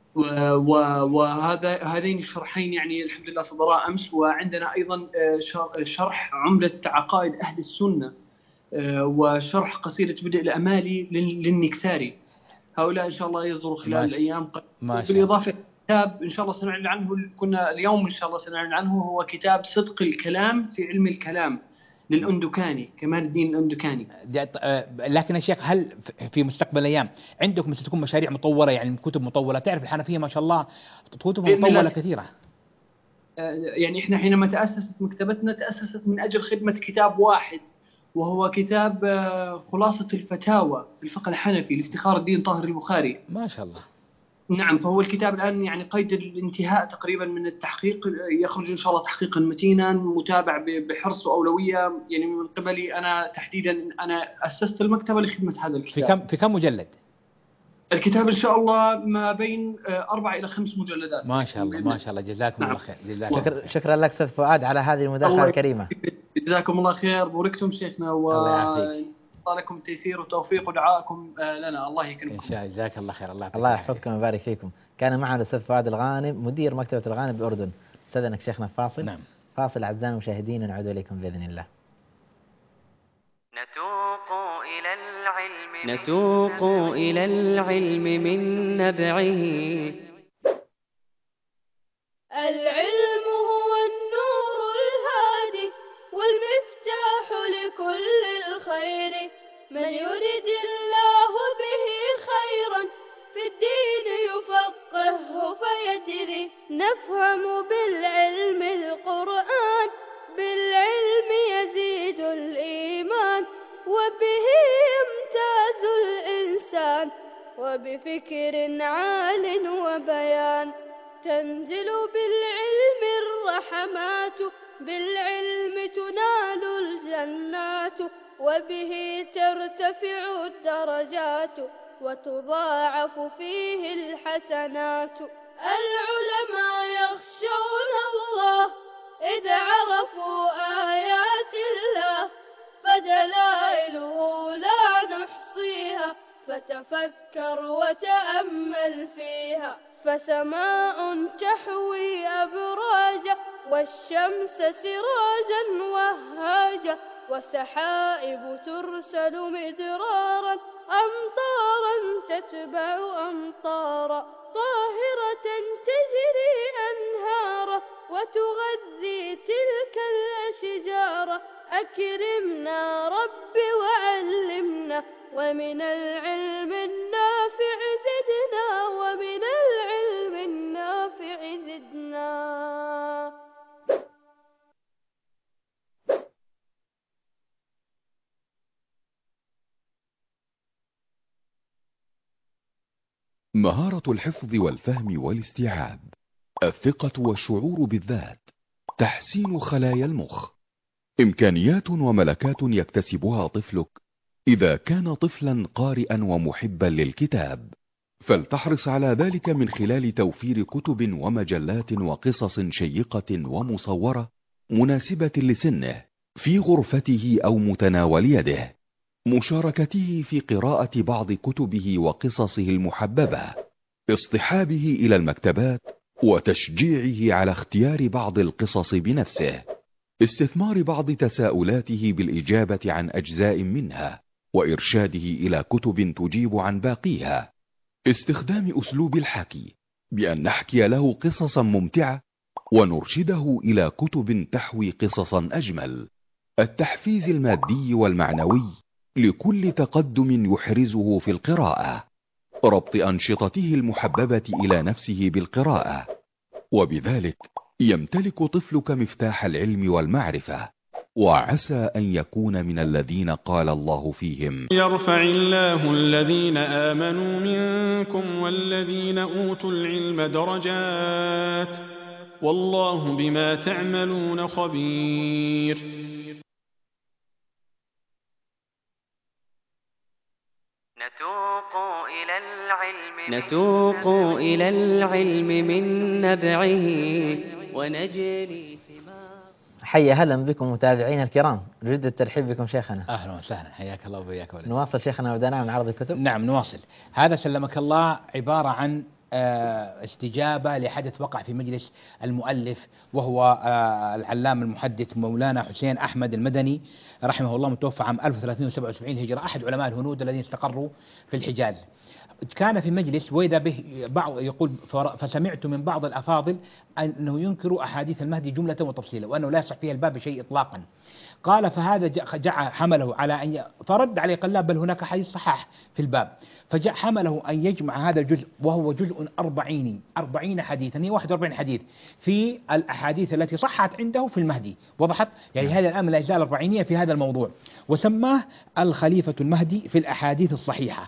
وهذا هذين الشرحين يعني الحمد لله صدرا أمس. وعندنا أيضا شرح عمدة عقائد أهل السنة وشرح قصيدة بدء الأمالي للنكساري. هؤلاء إن شاء الله يصدروا خلال الأيام. بالإضافة كتاب إن شاء الله سنعلن عنه كنا اليوم إن شاء الله سنعلن عنه هو كتاب صدق الكلام في علم الكلام للأندكاني كمال الدين الأندكاني. لكن يا شيخ هل في مستقبل الأيام عندكم ستكون مشاريع مطورة يعني كتب مطولة؟ تعرف الحنفية ما شاء الله كتب مطولة كثيرة. يعني إحنا حينما تأسست مكتبتنا تأسست من أجل خدمة كتاب واحد وهو كتاب خلاصة الفتاوى في الفقه الحنفي لافتخار الدين طاهر البخاري. ما شاء الله. نعم فهو الكتاب الآن يعني قيد الانتهاء تقريبا من التحقيق، يخرج إن شاء الله تحقيقا متينا متابع بحرص وأولوية يعني من قبلي أنا تحديدا. أنا أسست المكتبة لخدمة هذا الكتاب. في كم في كم مجلد؟ الكتاب إن شاء الله ما بين أربع إلى خمس مجلدات. ما شاء الله ما شاء الله جزاكم نعم. الله خير. جزاكم شكرا, شكرا لك أستاذ فؤاد على هذه المداخلة الكريمة. جزاكم الله خير بوركتم شيخنا ولكم التيسير والتوفيق ودعائكم لنا. الله يكرمكم إن شاء الله. جزاك الله خير. الله الله يحفظكم ويبارك فيكم. كان معنا الأستاذ فؤاد الغانم مدير مكتبة الغانم بالأردن. استاذنك شيخنا فاصل. نعم. فاصل أعزائنا المشاهدين ونعود إليكم بإذن الله. نتوق إلى العلم نتوق إلى العلم من نبعه. العلم هو النور الهادي والمفتاح لكل الخير. من يرد الله به خيرا في الدين يفقهه فيدري. نفهم بالعلم القرآن بالعلم يزيد الإيمان وبه يمتاز الإنسان وبفكر عال وبيان. تنزل بالعلم الرحمات بالعلم تنال الجنات وبه ترتفع الدرجات وتضاعف فيه الحسنات. العلماء يخشون الله إذ عرفوا آيات الله فدلائله لا نحصيها فتفكر وتأمل فيها. فسماء تحوي أبراجا والشمس سراجا وهاجا وسحائب ترسل مدرارا أمطارا تتبع أمطارا طاهرة تجري أنهارا وتغذي تلك الأشجار. أكرمنا رب وعلمنا ومن العلم النافع زدنا ومن العلم النافع زدنا. مهارة الحفظ والفهم والاستيعاب، الثقة والشعور بالذات، تحسين خلايا المخ، إمكانيات وملكات يكتسبها طفلك إذا كان طفلا قارئا ومحبا للكتاب. فلتحرص على ذلك من خلال توفير كتب ومجلات وقصص شيقة ومصورة مناسبة لسنه في غرفته أو متناول يده، مشاركته في قراءة بعض كتبه وقصصه المحببة، اصطحابه إلى المكتبات وتشجيعه على اختيار بعض القصص بنفسه، استثمار بعض تساؤلاته بالإجابة عن أجزاء منها، وإرشاده إلى كتب تجيب عن باقيها، استخدام أسلوب الحكي بأن نحكي له قصصا ممتعة ونرشده إلى كتب تحوي قصصا أجمل، التحفيز المادي والمعنوي لكل تقدم يحرزه في القراءة، ربط أنشطته المحببة إلى نفسه بالقراءة، وبذلك يمتلك طفلك مفتاح العلم والمعرفة، وعسى أن يكون من الذين قال الله فيهم: يرفع الله الذين آمنوا منكم والذين أوتوا العلم درجات والله بما تعملون خبير. نتوق إلى العلم نتوق إلى العلم من نبعه ونجري ثمار. حيا هلا بكم متابعينا الكرام، نريد الترحيب بكم شيخنا. أهلا وسهلا، حياك الله وبياك ولد. نواصل شيخنا وبدأنا من عرض الكتب. نعم نواصل. هذا سلمك الله عبارة عن استجابة لحدث وقع في مجلس المؤلف، وهو العلامة المحدث مولانا حسين أحمد المدني رحمه الله، متوفى عام ألف وثلاثمائة وسبعة وسبعين هجرة، أحد علماء الهنود الذين استقروا في الحجاز. كان في مجلس وإذا به بعض يقول: فسمعت من بعض الأفاضل أنه ينكر أحاديث المهدي جملة وتفصيلا، وأنه لا يصح فيها الباب شيء إطلاقا. قال فهذا جاء حمله على أن ي... فرد عليه قال: لا، بل هناك حديث صحاح في الباب. فجاء حمله أن يجمع هذا الجزء، وهو جزء أربعيني أربعين حديثا، هي واحد وأربعين حديث في الأحاديث التي صحت عنده في المهدي. وضحت يعني هذا الآن من الأجزاء الأربعينية في هذا الموضوع، وسماه الخليفة المهدي في الأحاديث الصحيحة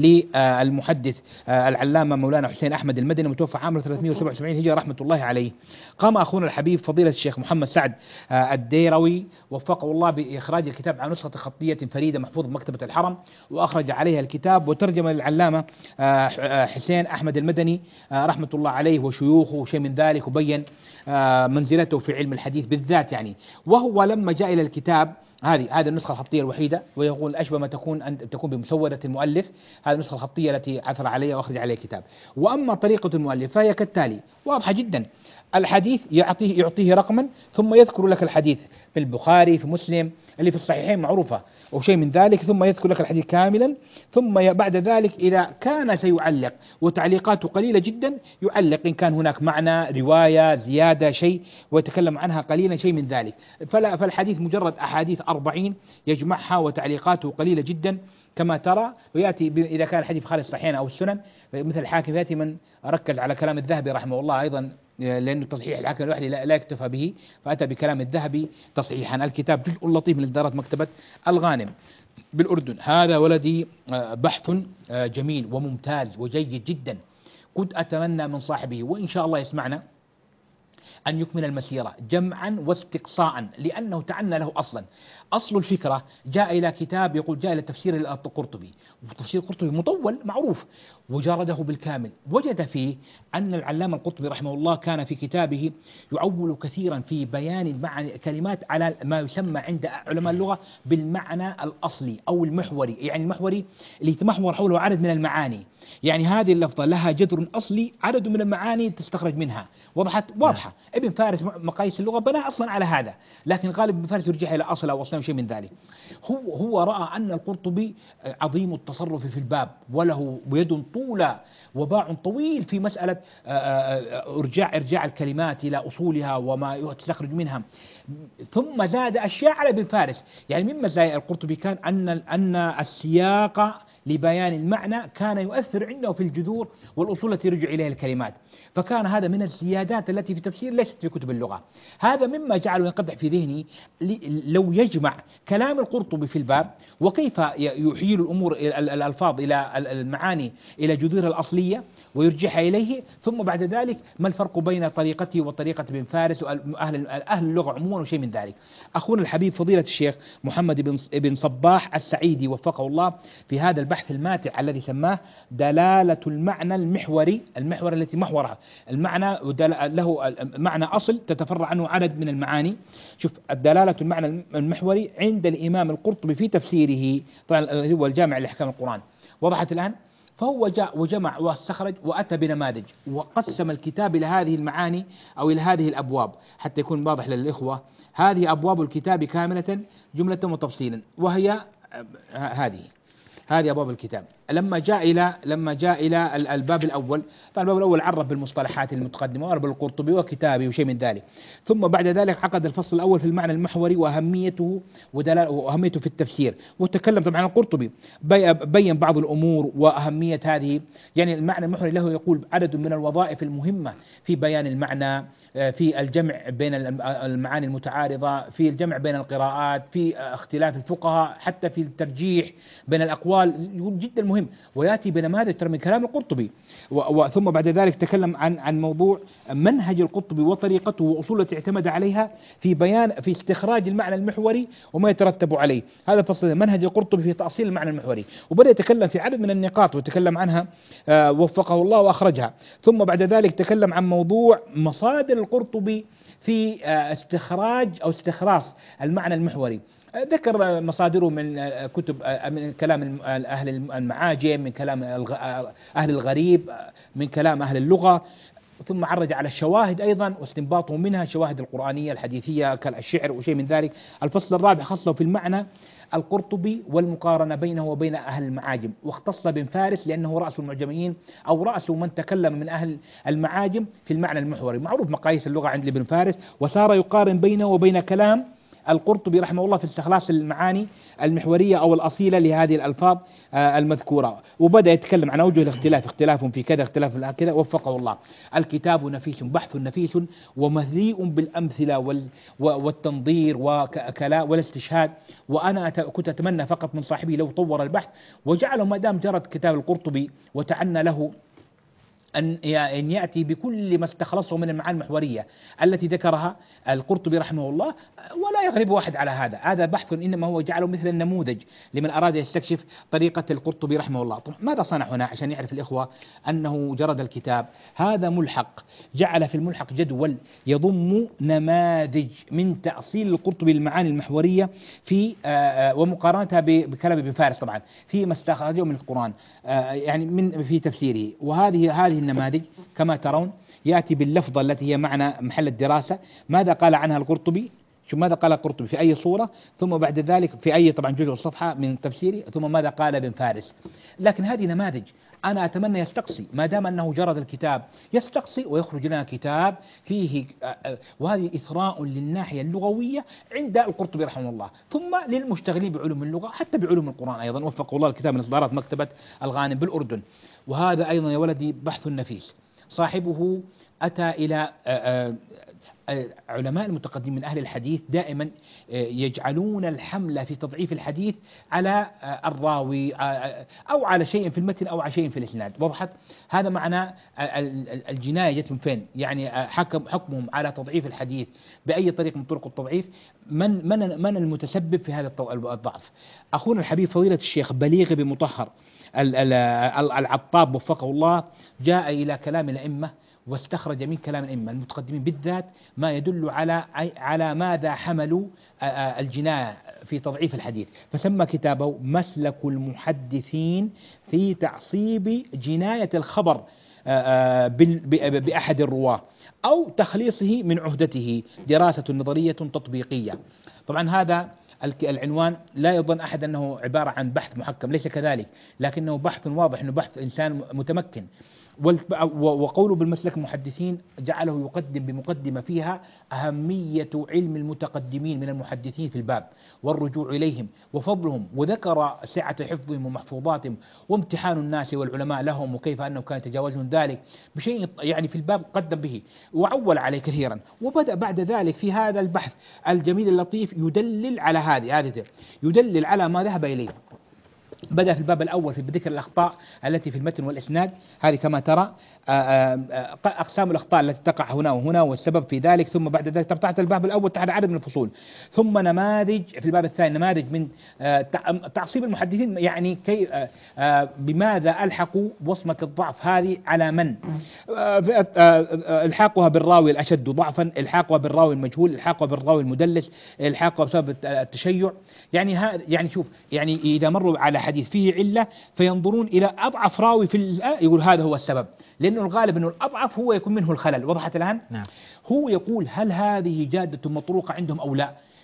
للمحدث العلامة مولانا حسين أحمد المدني، متوفى عام ثلاثمائة وسبعة وسبعين هجرة رحمة الله عليه. قام أخونا الحبيب فضيلة الشيخ محمد سعد الديروي وفقه الله بإخراج الكتاب على نسخة خطية فريدة محفوظة بمكتبة الحرم، وأخرج عليها الكتاب وترجم للعلامة حسين أحمد المدني رحمة الله عليه وشيوخه وشيء من ذلك، وبين منزلته في علم الحديث بالذات يعني. وهو لما جاء إلى الكتاب هذه هذه النسخة الخطية الوحيدة، ويقول أشبه ما تكون أن تكون بمسودة المؤلف، هذه النسخة الخطية التي عثر عليها وأخرج عليها الكتاب. وأما طريقة المؤلف فهي كالتالي، واضحة جدا: الحديث يعطيه يعطيه رقما، ثم يذكر لك الحديث في البخاري في مسلم اللي في الصحيحين معروفة أو شيء من ذلك، ثم يذكر لك الحديث كاملا، ثم بعد ذلك إذا كان سيعلق وتعليقاته قليلة جدا يعلق إن كان هناك معنى رواية زيادة شيء ويتكلم عنها قليلا شيء من ذلك. فلا فالحديث مجرد أحاديث أربعين يجمعها وتعليقاته قليلة جدا كما ترى. ويأتي إذا كان الحديث خارج الصحيحين أو السنن مثل الحاكم، يأتي من ركز على كلام الذهبي رحمه الله أيضا، لأنه تصحيح الحاكم الوحدي لا يكتفى به، فأتى بكلام الذهبي تصحيحا. الكتاب جزء لطيف من إصدارات مكتبة الغانم بالأردن. هذا ولدي بحث جميل وممتاز وجيد جدا، كنت أتمنى من صاحبه وإن شاء الله يسمعنا أن يكمل المسيرة جمعا واستقصاء، لأنه تعنى له أصلا. أصل الفكرة جاء إلى كتاب يقول جاء إلى تفسير القرطبي، وتفسير القرطبي مطول معروف، وجارده بالكامل. وجد فيه أن العلامة القرطبي رحمه الله كان في كتابه يعول كثيرا في بيان المعنى كلمات على ما يسمى عند علماء اللغة بالمعنى الأصلي أو المحوري، يعني المحوري اللي يتمحور حوله عدد من المعاني، يعني هذه اللفظة لها جذر أصلي عدد من المعاني تستخرج منها. وضحت واضحة. ابن فارس مقاييس اللغة بناها أصلا على هذا، لكن غالب ابن فارس يرجع إلى أصل أو أصل شيء من ذلك. هو هو رأى أن القرطبي عظيم التصرف في الباب، وله يد طولة وباع طويل في مسألة إرجاع إرجاع الكلمات إلى أصولها وما تستخرج منها. ثم زاد أشياء على ابن فارس، يعني مما زاد القرطبي كان أن أن السياق لبيان المعنى كان يؤثر عنده في الجذور والأصول التي يرجع إليها الكلمات، فكان هذا من الزيادات التي في تفسير ليست في كتب اللغة. هذا مما جعله ينقدح في ذهني لو يجمع كلام القرطبي في الباب وكيف يحيل الأمور الألفاظ إلى المعاني إلى جذورها الأصلية ويرجعها إليه، ثم بعد ذلك ما الفرق بين طريقته وطريقة ابن فارس وأهل أهل اللغة عموما وشيء من ذلك. أخونا الحبيب فضيلة الشيخ محمد بن بن صباح السعيدي وفقه الله في هذا البحث الماتع الذي سماه دلالة المعنى المحوري، المحور التي محورها المعنى له معنى أصل تتفرع عنه عدد من المعاني. شوف الدلالة المعنى المحوري عند الإمام القرطبي في تفسيره، طبعا هو الجامع لأحكام القرآن. وضحت الآن؟ فهو جاء وجمع واستخرج وأتى بنماذج وقسم الكتاب إلى هذه المعاني أو إلى هذه الأبواب حتى يكون واضح للإخوة. هذه أبواب الكتاب كاملة جملة وتفصيلا، وهي هذه هذه أبواب الكتاب. لما جاء إلى لما جاء إلى الباب الأول، طبعا الباب الأول عرف بالمصطلحات المتقدمة وعرف بالقرطبي وكتابي وشيء من ذلك، ثم بعد ذلك عقد الفصل الأول في المعنى المحوري وأهميته وأهميته في التفسير، وتكلم طبعا القرطبي بين بعض الأمور وأهمية هذه. يعني المعنى المحوري له يقول عدد من الوظائف المهمة في بيان المعنى، في الجمع بين المعاني المتعارضة، في الجمع بين القراءات، في اختلاف الفقهاء، حتى في الترجيح بين الأقوال، جدا مهم. ويأتي بنماذج ترى من كلام القرطبي. ثم بعد ذلك تكلم عن عن موضوع منهج القرطبي وطريقته وأصول التي اعتمد عليها في بيان في استخراج المعنى المحوري وما يترتب عليه. هذا فصل منهج القرطبي في تأصيل المعنى المحوري، وبدأ يتكلم في عدد من النقاط وتكلم عنها وفقه الله وأخرجها. ثم بعد ذلك تكلم عن موضوع مصادر القرطبي في استخراج أو استخراص المعنى المحوري. ذكر مصادره من كتب من كلام أهل المعاجم، من كلام أهل الغريب، من كلام أهل اللغة، ثم عرج على الشواهد أيضا واستنباطه منها الشواهد القرآنية الحديثية كالشعر وشيء من ذلك. الفصل الرابع خصه في المعنى القرطبي والمقارنة بينه وبين أهل المعاجم، واختص بن فارس لأنه رأس المعجميين أو رأس من تكلم من أهل المعاجم في المعنى المحوري. معروف مقاييس اللغة عند ابن فارس، وصار يقارن بينه وبين كلام القرطبي رحمه الله في استخلاص المعاني المحورية أو الأصيلة لهذه الألفاظ المذكورة، وبدأ يتكلم عن أوجه الاختلاف، اختلاف في كذا، اختلاف في كذا، وفقه الله. الكتاب نفيس، بحث نفيس ومليء بالأمثلة والتنظير وكلا والاستشهاد. وأنا كنت أتمنى فقط من صاحبي لو طور البحث وجعله ما دام جرت كتاب القرطبي وتعنى له أن يأتي بكل ما استخلصه من المعاني المحورية التي ذكرها القرطبي رحمه الله، ولا يغلب واحد على هذا. هذا بحث إنما هو جعله مثل النموذج لمن أراد يستكشف طريقة القرطبي رحمه الله. طبعا ماذا صنع هنا عشان يعرف الإخوة أنه جرد الكتاب؟ هذا ملحق، جعل في الملحق جدول يضم نماذج من تأصيل القرطبي للمعاني المحورية في ومقارنتها بكلام ابن فارس طبعا فيما استخرجه من القرآن يعني من في تفسيره. وهذه هذه النماذج كما ترون يأتي باللفظة التي هي معنى محل الدراسة، ماذا قال عنها القرطبي، شو ماذا قال القرطبي في أي صورة، ثم بعد ذلك في أي طبعا جزء الصفحة من تفسيره، ثم ماذا قال ابن فارس. لكن هذه نماذج أنا أتمنى يستقصي ما دام أنه جرد الكتاب يستقصي ويخرج لنا كتاب فيه، وهذه إثراء للناحية اللغوية عند القرطبي رحمه الله، ثم للمشتغلين بعلوم اللغة حتى بعلوم القرآن أيضا. وفق الله الكتاب من إصدارات مكتبة الغانم بالأردن. وهذا أيضا يا ولدي بحث نفيس، صاحبه أتى إلى علماء المتقدمين من أهل الحديث دائما يجعلون الحملة في تضعيف الحديث على الراوي أو على شيء في المتن أو على شيء في الإسناد. وضحت؟ هذا معنى الجناية جت من فين؟ يعني حكم حكمهم على تضعيف الحديث بأي طريق من طرق التضعيف. من من من المتسبب في هذا الضعف؟ أخونا الحبيب فضيلة الشيخ بليغ بن مطهر العطاب وفقه الله جاء إلى كلام الأئمة واستخرج من كلام الأئمة المتقدمين بالذات ما يدل على على ماذا حملوا الجناية في تضعيف الحديث، فسمى كتابه مسلك المحدثين في تعصيب جناية الخبر بأحد الرواة أو تخليصه من عهدته، دراسة نظرية تطبيقية. طبعا هذا العنوان لا يظن أحد أنه عبارة عن بحث محكم، ليس كذلك، لكنه بحث واضح أنه بحث إنسان متمكن. وقوله بالمسلك المحدثين جعله يقدم بمقدمة فيها أهمية علم المتقدمين من المحدثين في الباب والرجوع إليهم وفضلهم، وذكر سعة حفظهم ومحفوظاتهم وامتحان الناس والعلماء لهم وكيف أنه كان يتجاوزون ذلك بشيء يعني في الباب قدم به وعول عليه كثيرا. وبدأ بعد ذلك في هذا البحث الجميل اللطيف يدلل على هذه هذه يدلل على ما ذهب إليه. بدأ في الباب الأول في ذكر الأخطاء التي في المتن والإسناد، هذه كما ترى أقسام الأخطاء التي تقع هنا وهنا والسبب في ذلك. ثم بعد ذلك تحت الباب الأول تحت عدد من الفصول، ثم نماذج في الباب الثاني نماذج من تعصيب المحدثين، يعني كي بماذا ألحقوا وصمة الضعف هذه على من، الحاقها بالراوي الأشد ضعفا، الحاقها بالراوي المجهول، الحاقها بالراوي المدلس، الحاقها بسبب التشيع. يعني هذا يعني شوف يعني إذا مروا على حديث فيه علة فينظرون إلى أضعف راوي في يقول هذا هو السبب، لأنه الغالب أنه الأضعف هو يكون منه الخلل. وضحت الآن؟ نعم. هو يقول هل هذه جادة مطروقة عندهم أو لا؟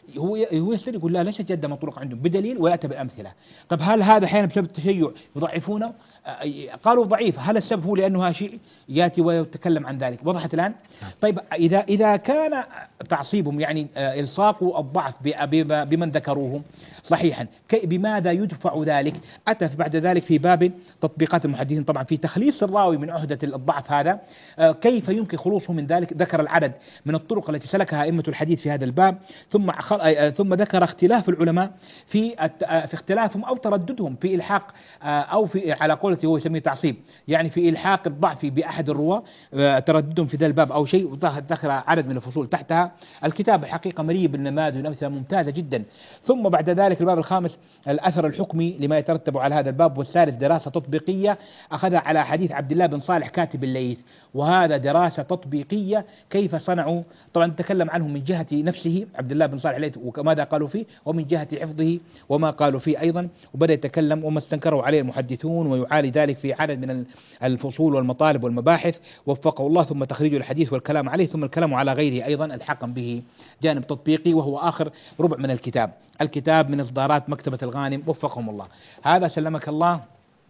هو هو يصير يقول لا ليست جادة مطروقة عندهم بدليل ويأتي بالأمثلة. طب هل هذا أحيانا بسبب التشيع يضعفونه؟ قالوا ضعيف، هل السبب هو لأنه شيعي؟ يأتي ويتكلم عن ذلك. وضحت الآن؟ طيب إذا إذا كان تعصيبهم يعني إلصاق الضعف بمن ذكروهم صحيحا، بماذا يدفع ذلك؟ أتى بعد ذلك في باب تطبيقات المحدثين طبعا في تخليص الراوي من عهدة الضعف هذا، كيف يمكن خلوصه من ذلك. ذكر العدد من الطرق التي سلكها أئمة الحديث في هذا الباب، ثم ثم ذكر اختلاف العلماء في في اختلافهم أو ترددهم في إلحاق أو في على قولته هو يسميه تعصيب، يعني في إلحاق الضعف بأحد الرواة، ترددهم في ذا الباب أو شيء. ذكر عدد من الفصول تحتها. الكتاب الحقيقة مليء بالنماذج والأمثلة ممتازة جدا. ثم بعد ذلك الباب الخامس الأثر الحكمي لما يترتب على هذا الباب، والثالث دراسة تطبيقية أخذها على حديث عبد الله بن صالح كاتب الليث، وهذا دراسة تطبيقية كيف صنعوا. طبعا تكلم عنه من جهة نفسه عبد الله بن صالح الليث وماذا قالوا فيه، ومن جهة حفظه وما قالوا فيه أيضا، وبدأ يتكلم وما استنكروا عليه المحدثون ويعالي ذلك في عدد من الفصول والمطالب والمباحث وفقه الله. ثم تخريج الحديث والكلام عليه، ثم الكلام على غيره أيضا الحقا به جانب تطبيقي، وهو آخر ربع من الكتاب. الكتاب من إصدارات مكتبة الغانم وفقهم الله. هذا سلمك الله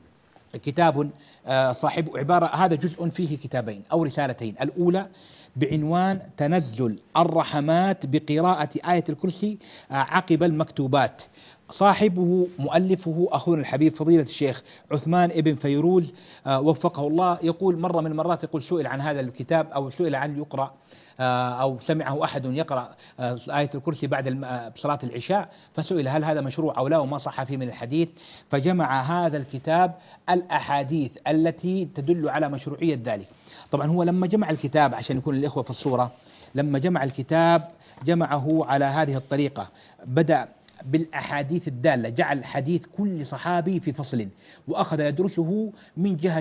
كتاب صاحب عبارة، هذا جزء فيه كتابين أو رسالتين. الأولى بعنوان تنزل الرحمات بقراءة آية الكرسي عقب المكتوبات، صاحبه مؤلفه أخونا الحبيب فضيلة الشيخ عثمان ابن فيروز وفقه الله. يقول مرة من المرات يقول سئل عن هذا الكتاب أو سئل عن يقرأ أو سمعه أحد يقرأ آية الكرسي بعد صلاة العشاء، فسئل هل هذا مشروع أو لا وما صح فيه من الحديث، فجمع هذا الكتاب الأحاديث التي تدل على مشروعية ذلك. طبعا هو لما جمع الكتاب عشان يكون الإخوة في الصورة، لما جمع الكتاب جمعه على هذه الطريقة، بدأ بالأحاديث الدالة، جعل حديث كل صحابي في فصل وأخذ يدرسه من جهة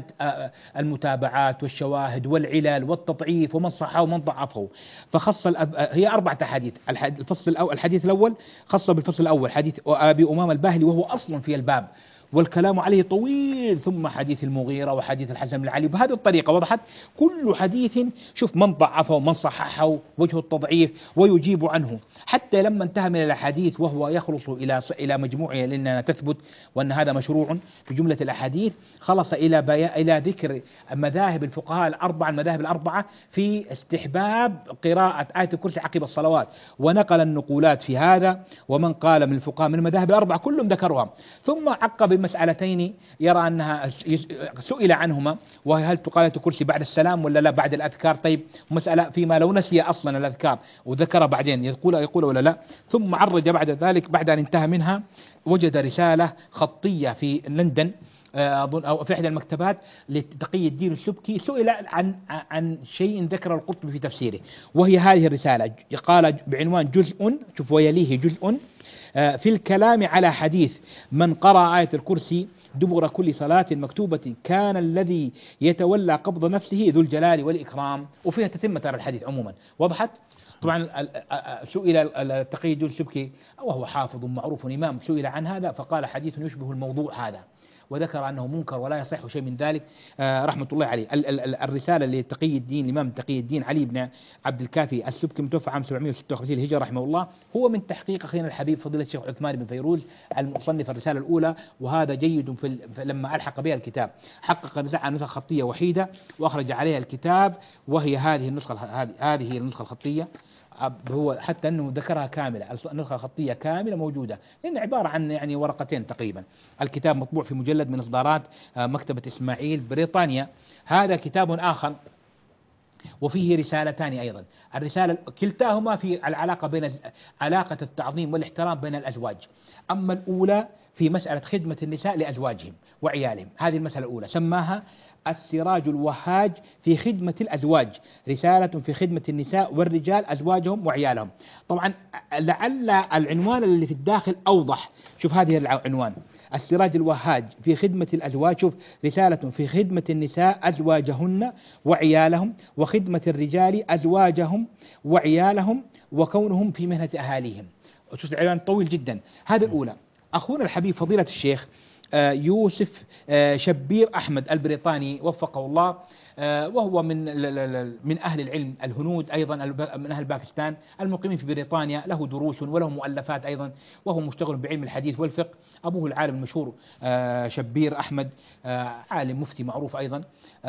المتابعات والشواهد والعلل والتضعيف ومن صحه ومن ضعفه. فخص هي أربعة أحاديث. الفصل الأول الحديث الأول خص بالفصل الأول حديث أبي أمامة الباهلي وهو أصل في الباب والكلام عليه طويل، ثم حديث المغيرة وحديث الحسن بن علي بهذه الطريقة. وضحت كل حديث شوف من ضعفه ومن صححه وجه التضعيف ويجيب عنه، حتى لما انتهى من الأحاديث وهو يخلص إلى إلى مجموعها لأنها تثبت وأن هذا مشروع في جملة الأحاديث، خلص إلى بيا إلى ذكر مذاهب الفقهاء الأربعة المذاهب الأربعة في استحباب قراءة آية الكرسي عقب الصلوات، ونقل النقولات في هذا ومن قال من الفقهاء من المذاهب الأربعة كلهم ذكروها. ثم عقب بمسألتين يرى أنها سئل عنهما، وهي هل تقال آية الكرسي بعد السلام ولا لا بعد الأذكار؟ طيب مسألة فيما لو نسي أصلا الأذكار وذكر بعدين يقول يقول ولا لا. ثم عرج بعد ذلك بعد أن انتهى منها وجد رسالة خطية في لندن أظن أو في إحدى المكتبات لتقي الدين السبكي، سئل عن عن شيء ذكر القرطبي في تفسيره، وهي هذه الرسالة قال بعنوان جزء شوف ويليه جزء في الكلام على حديث من قرأ آية الكرسي دبر كل صلاة مكتوبة كان الذي يتولى قبض نفسه ذو الجلال والإكرام، وفيها تتمة الحديث عموما. وضحت؟ طبعا سئل التقي الدين السبكي وهو حافظ معروف إمام، سئل عن هذا فقال حديث يشبه الموضوع هذا، وذكر أنه منكر ولا يصح شيء من ذلك رحمة الله عليه. الرسالة لتقي الدين الإمام تقي الدين علي بن عبد الكافي السبكي متوفى عام سبعمائة وستة وخمسين الهجرة رحمه الله، هو من تحقيق أخينا الحبيب فضيلة الشيخ عثمان بن فيروز المصنف الرسالة الأولى، وهذا جيد في لما ألحق بها الكتاب حقق الرسالة نسخة خطية وحيدة وأخرج عليها الكتاب، وهي هذه النسخة هذه هي النسخة الخطية. هو حتى أنه ذكرها كاملة، النسخة الخطية كاملة موجودة، لأن عبارة عن يعني ورقتين تقريبا. الكتاب مطبوع في مجلد من إصدارات مكتبة إسماعيل بريطانيا. هذا كتاب آخر وفيه رسالتان أيضا، الرسالة كلتاهما في العلاقة بين علاقة التعظيم والاحترام بين الأزواج. أما الأولى في مسألة خدمة النساء لأزواجهم وعيالهم، هذه المسألة الأولى سماها السراج الوهاج في خدمة الأزواج، رسالة في خدمة النساء والرجال أزواجهم وعيالهم. طبعا لعل العنوان اللي في الداخل أوضح، شوف هذه العنوان السراج الوهاج في خدمة الأزواج، شوف رسالة في خدمة النساء أزواجهن وعيالهم، وخدمة الرجال أزواجهم وعيالهم وكونهم في مهنة أهاليهم. شوف العنوان طويل جدا. هذه الأولى. أخونا الحبيب فضيلة الشيخ يوسف شبير أحمد البريطاني وفقه الله، وهو من من أهل العلم الهنود أيضا من أهل باكستان المقيمين في بريطانيا، له دروس وله مؤلفات أيضا، وهو مشتغل بعلم الحديث والفقه. أبوه العالم المشهور شبير أحمد، عالم مفتي معروف أيضا،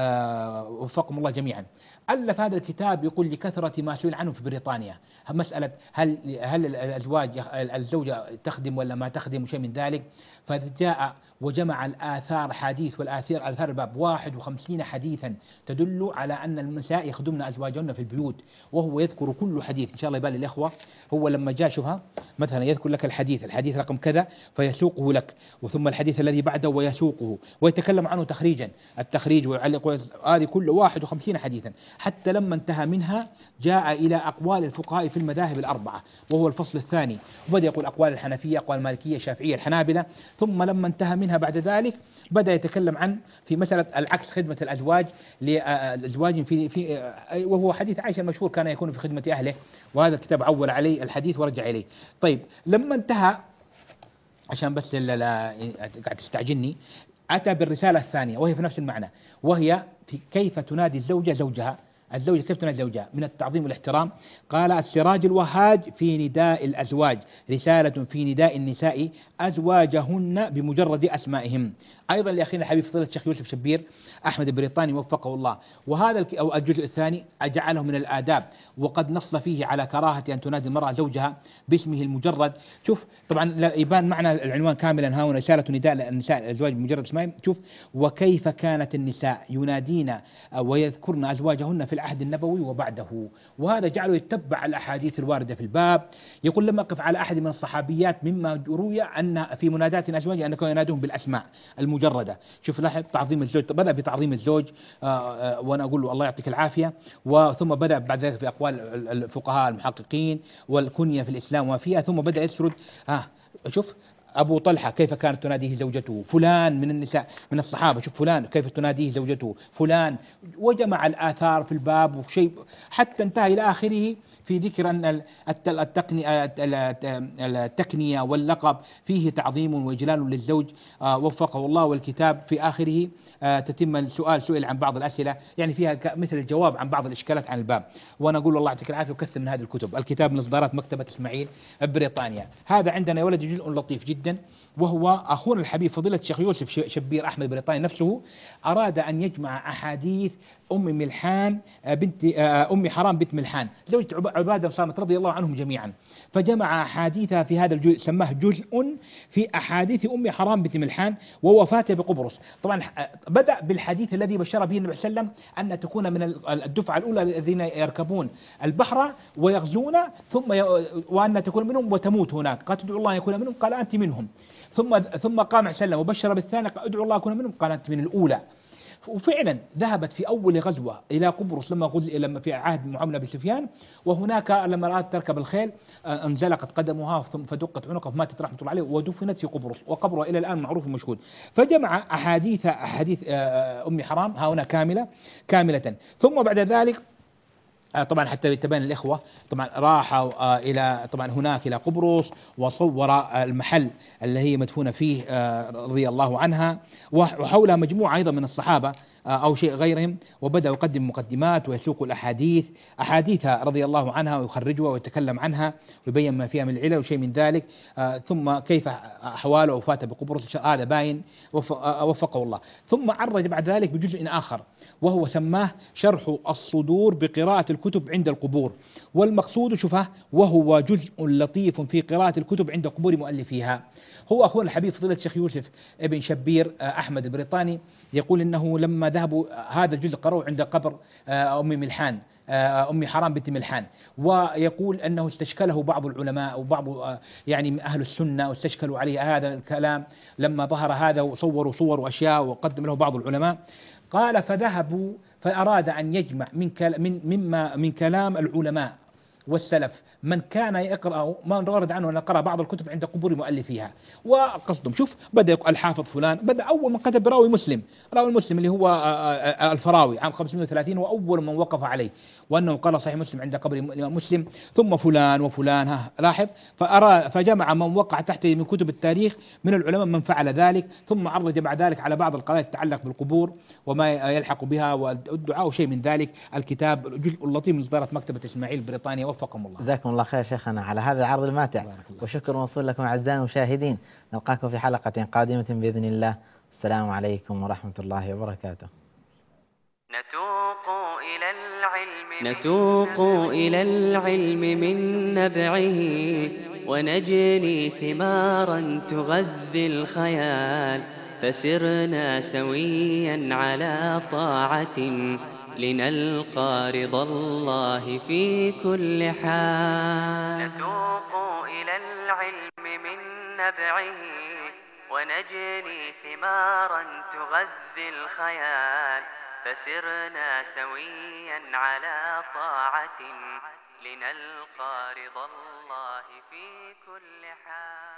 وفقهم الله جميعا. ألف هذا الكتاب يقول لكثرة ما سئل عنه في بريطانيا، مسألة هل هل الأزواج الزوجة تخدم ولا ما تخدم وشيء من ذلك، فجاء وجمع الآثار حديث والآثار آثار الباب واحد وخمسين حديثا تدل على أن النساء يخدمن أزواجهن في البيوت، وهو يذكر كل حديث. إن شاء الله يبالي الإخوة، هو لما جاء شوفها مثلا يذكر لك الحديث الحديث رقم كذا فيسوقه لك، وثم الحديث الذي بعده ويسوقه ويتكلم عنه تخريجا، التخريج ويعلق، هذه كل واحد وخمسين حديثا، حتى لما انتهى منها جاء إلى أقوال الفقهاء في المذاهب الأربعة، وهو الفصل الثاني، وبدأ يقول أقوال الحنفية، أقوال المالكية، الشافعية، الحنابلة. ثم لما انتهى منها بعد ذلك بدأ يتكلم عن في مسألة العكس، خدمة الأزواج للأزواج في في وهو حديث عائشة المشهور كان يكون في خدمة أهله، وهذا الكتاب عول عليه الحديث ورجع إليه. طيب لما انتهى، عشان بس لا قاعد تستعجلني، أتى بالرسالة الثانية وهي في نفس المعنى، وهي في كيف تنادي الزوجة زوجها، الزوجة كيف تنادي زوجها من التعظيم والاحترام. قال: السراج الوهاج في نداء الأزواج، رسالة في نداء النساء أزواجهن بمجرد أسمائهم. أيضا لأخينا الحبيب فضيلة الشيخ يوسف شبير أحمد البريطاني وفقه الله، وهذا أو الجزء الثاني أجعله من الآداب، وقد نص فيه على كراهة أن تنادي المرأة زوجها باسمه المجرد. شوف طبعا يبان معنا العنوان كاملا ها هنا، رسالة نداء النساء الأزواج بمجرد أسمائهم. شوف وكيف كانت النساء ينادين ويذكرن أزواجهن في العهد النبوي وبعده، وهذا جعله يتبع الأحاديث الواردة في الباب. يقول: لم أقف على أحد من الصحابيات مما روي أن في منادات أزواج أن كانوا ينادون بالأسماء المجردة. شوف لاحظ تعظيم الزوج، بدأ بتعظيم الزوج آآ وأنا أقول له الله يعطيك العافية، وثم بدأ بعد ذلك في أقوال الفقهاء المحققين والكنية في الإسلام وفيها، ثم بدأ يسرد. ها شوف أبو طلحة كيف كانت تناديه زوجته، فلان من النساء من الصحابة، شوف فلان كيف تناديه زوجته، فلان، وجمع الآثار في الباب وشيء حتى انتهى إلى آخره في ذكر أن التكنية واللقب فيه تعظيم وإجلال للزوج وفقه الله. والكتاب في آخره تتم السؤال، سئل عن بعض الأسئلة يعني فيها مثل الجواب عن بعض الإشكالات عن الباب. وأنا أقول الله يعطيك العافية وكثر من هذه الكتب. الكتاب من إصدارات مكتبة إسماعيل بريطانيا. هذا عندنا يا ولدي جزء لطيف جدا، وهو أخونا الحبيب فضيلة الشيخ يوسف شبير أحمد بريطاني نفسه أراد أن يجمع أحاديث أم ملحان بنت أم حرام بنت ملحان زوجة عبادة صامت رضي الله عنهم جميعا، فجمع أحاديثها في هذا الجزء، سماه جزء في أحاديث أم حرام بنت ملحان ووفاتها بقبرص. طبعا بدأ بالحديث الذي بشر به النبي صلى الله عليه وسلم أن تكون من الدفعة الأولى الذين يركبون البحر ويغزون، ثم ي... وأن تكون منهم وتموت هناك، قال تدعو الله يكون منهم، قال أنت منهم. ثم ثم قام سلم وبشر بالثاني، قال ادعو الله يكون منهم، قال أنت من الأولى. وفعلا ذهبت في أول غزوة إلى قبرص لما غزو لما في عهد معاوية بن أبي سفيان، وهناك لما رأت تركب الخيل انزلقت قدمها ثم فدقت عنقها فماتت رحمة الله عليه، ودفنت في قبرص، وقبرها إلى الآن معروف ومشهود. فجمع أحاديث أحاديث أم حرام ها هنا كاملة كاملة. ثم بعد ذلك طبعا حتى يتبين الإخوة، طبعا راحوا إلى طبعا هناك إلى قبرص وصور المحل اللي هي مدفونة فيه رضي الله عنها، وحولها مجموعة أيضا من الصحابة أو شيء غيرهم، وبدأ يقدم مقدمات ويسوق الأحاديث أحاديثها رضي الله عنها ويخرجها ويتكلم عنها ويبين ما فيها من العلل وشيء من ذلك، ثم كيف أحواله وفاته بقبرص، هذا باين وفقه الله. ثم عرج بعد ذلك بجزء آخر وهو سماه شرح الصدور بقراءة الكتب عند القبور، والمقصود شوفه وهو جزء لطيف في قراءة الكتب عند قبور مؤلفيها. هو أخونا الحبيب فضيلة الشيخ يوسف ابن شبير أحمد البريطاني يقول إنه لما ذهبوا هذا الجزء قرأوا عند قبر أم ملحان أم حرام بنت ملحان، ويقول أنه استشكله بعض العلماء وبعض يعني من أهل السنة واستشكلوا عليه هذا الكلام لما ظهر هذا، وصوروا صور وأشياء وقدم له بعض العلماء. قال فذهبوا فأراد أن يجمع من من مما من كلام العلماء والسلف من كان يقرأ ما ورد عنه أن قرأ بعض الكتب عند قبور مؤلفيها. وقصدهم شوف بدأ يقول الحافظ فلان، بدأ أول من كتب براوي مسلم، راوي مسلم اللي هو الفراوي عام خمسمائة وثلاثين، وأول من وقف عليه وأنه قال صحيح مسلم عند قبر مسلم، ثم فلان وفلان. ها لاحظ، فأرى فجمع من وقع تحته من كتب التاريخ من العلماء من فعل ذلك، ثم عرج بعد ذلك على بعض القضايا تتعلق بالقبور وما يلحق بها والدعاء وشيء من ذلك. الكتاب الجزء اللطيف من إصدارات مكتبة إسماعيل بريطانيا، وفقهم الله. جزاكم الله خير شيخنا على هذا العرض الماتع، وشكر موصول لكم أعزائي المشاهدين. نلقاكم في حلقة قادمة بإذن الله. السلام عليكم ورحمة الله وبركاته. نتوق إلى العلم نتوق إلى العلم من نبعه، ونجني ثمارا تغذي الخيال، فسرنا سويا على طاعة لنلقى رضا الله في كل حال. نتوق إلى العلم من نبعه، ونجني ثمارا تغذي الخيال، فسرنا سويا على طاعة لنلقى رضا الله في كل حال.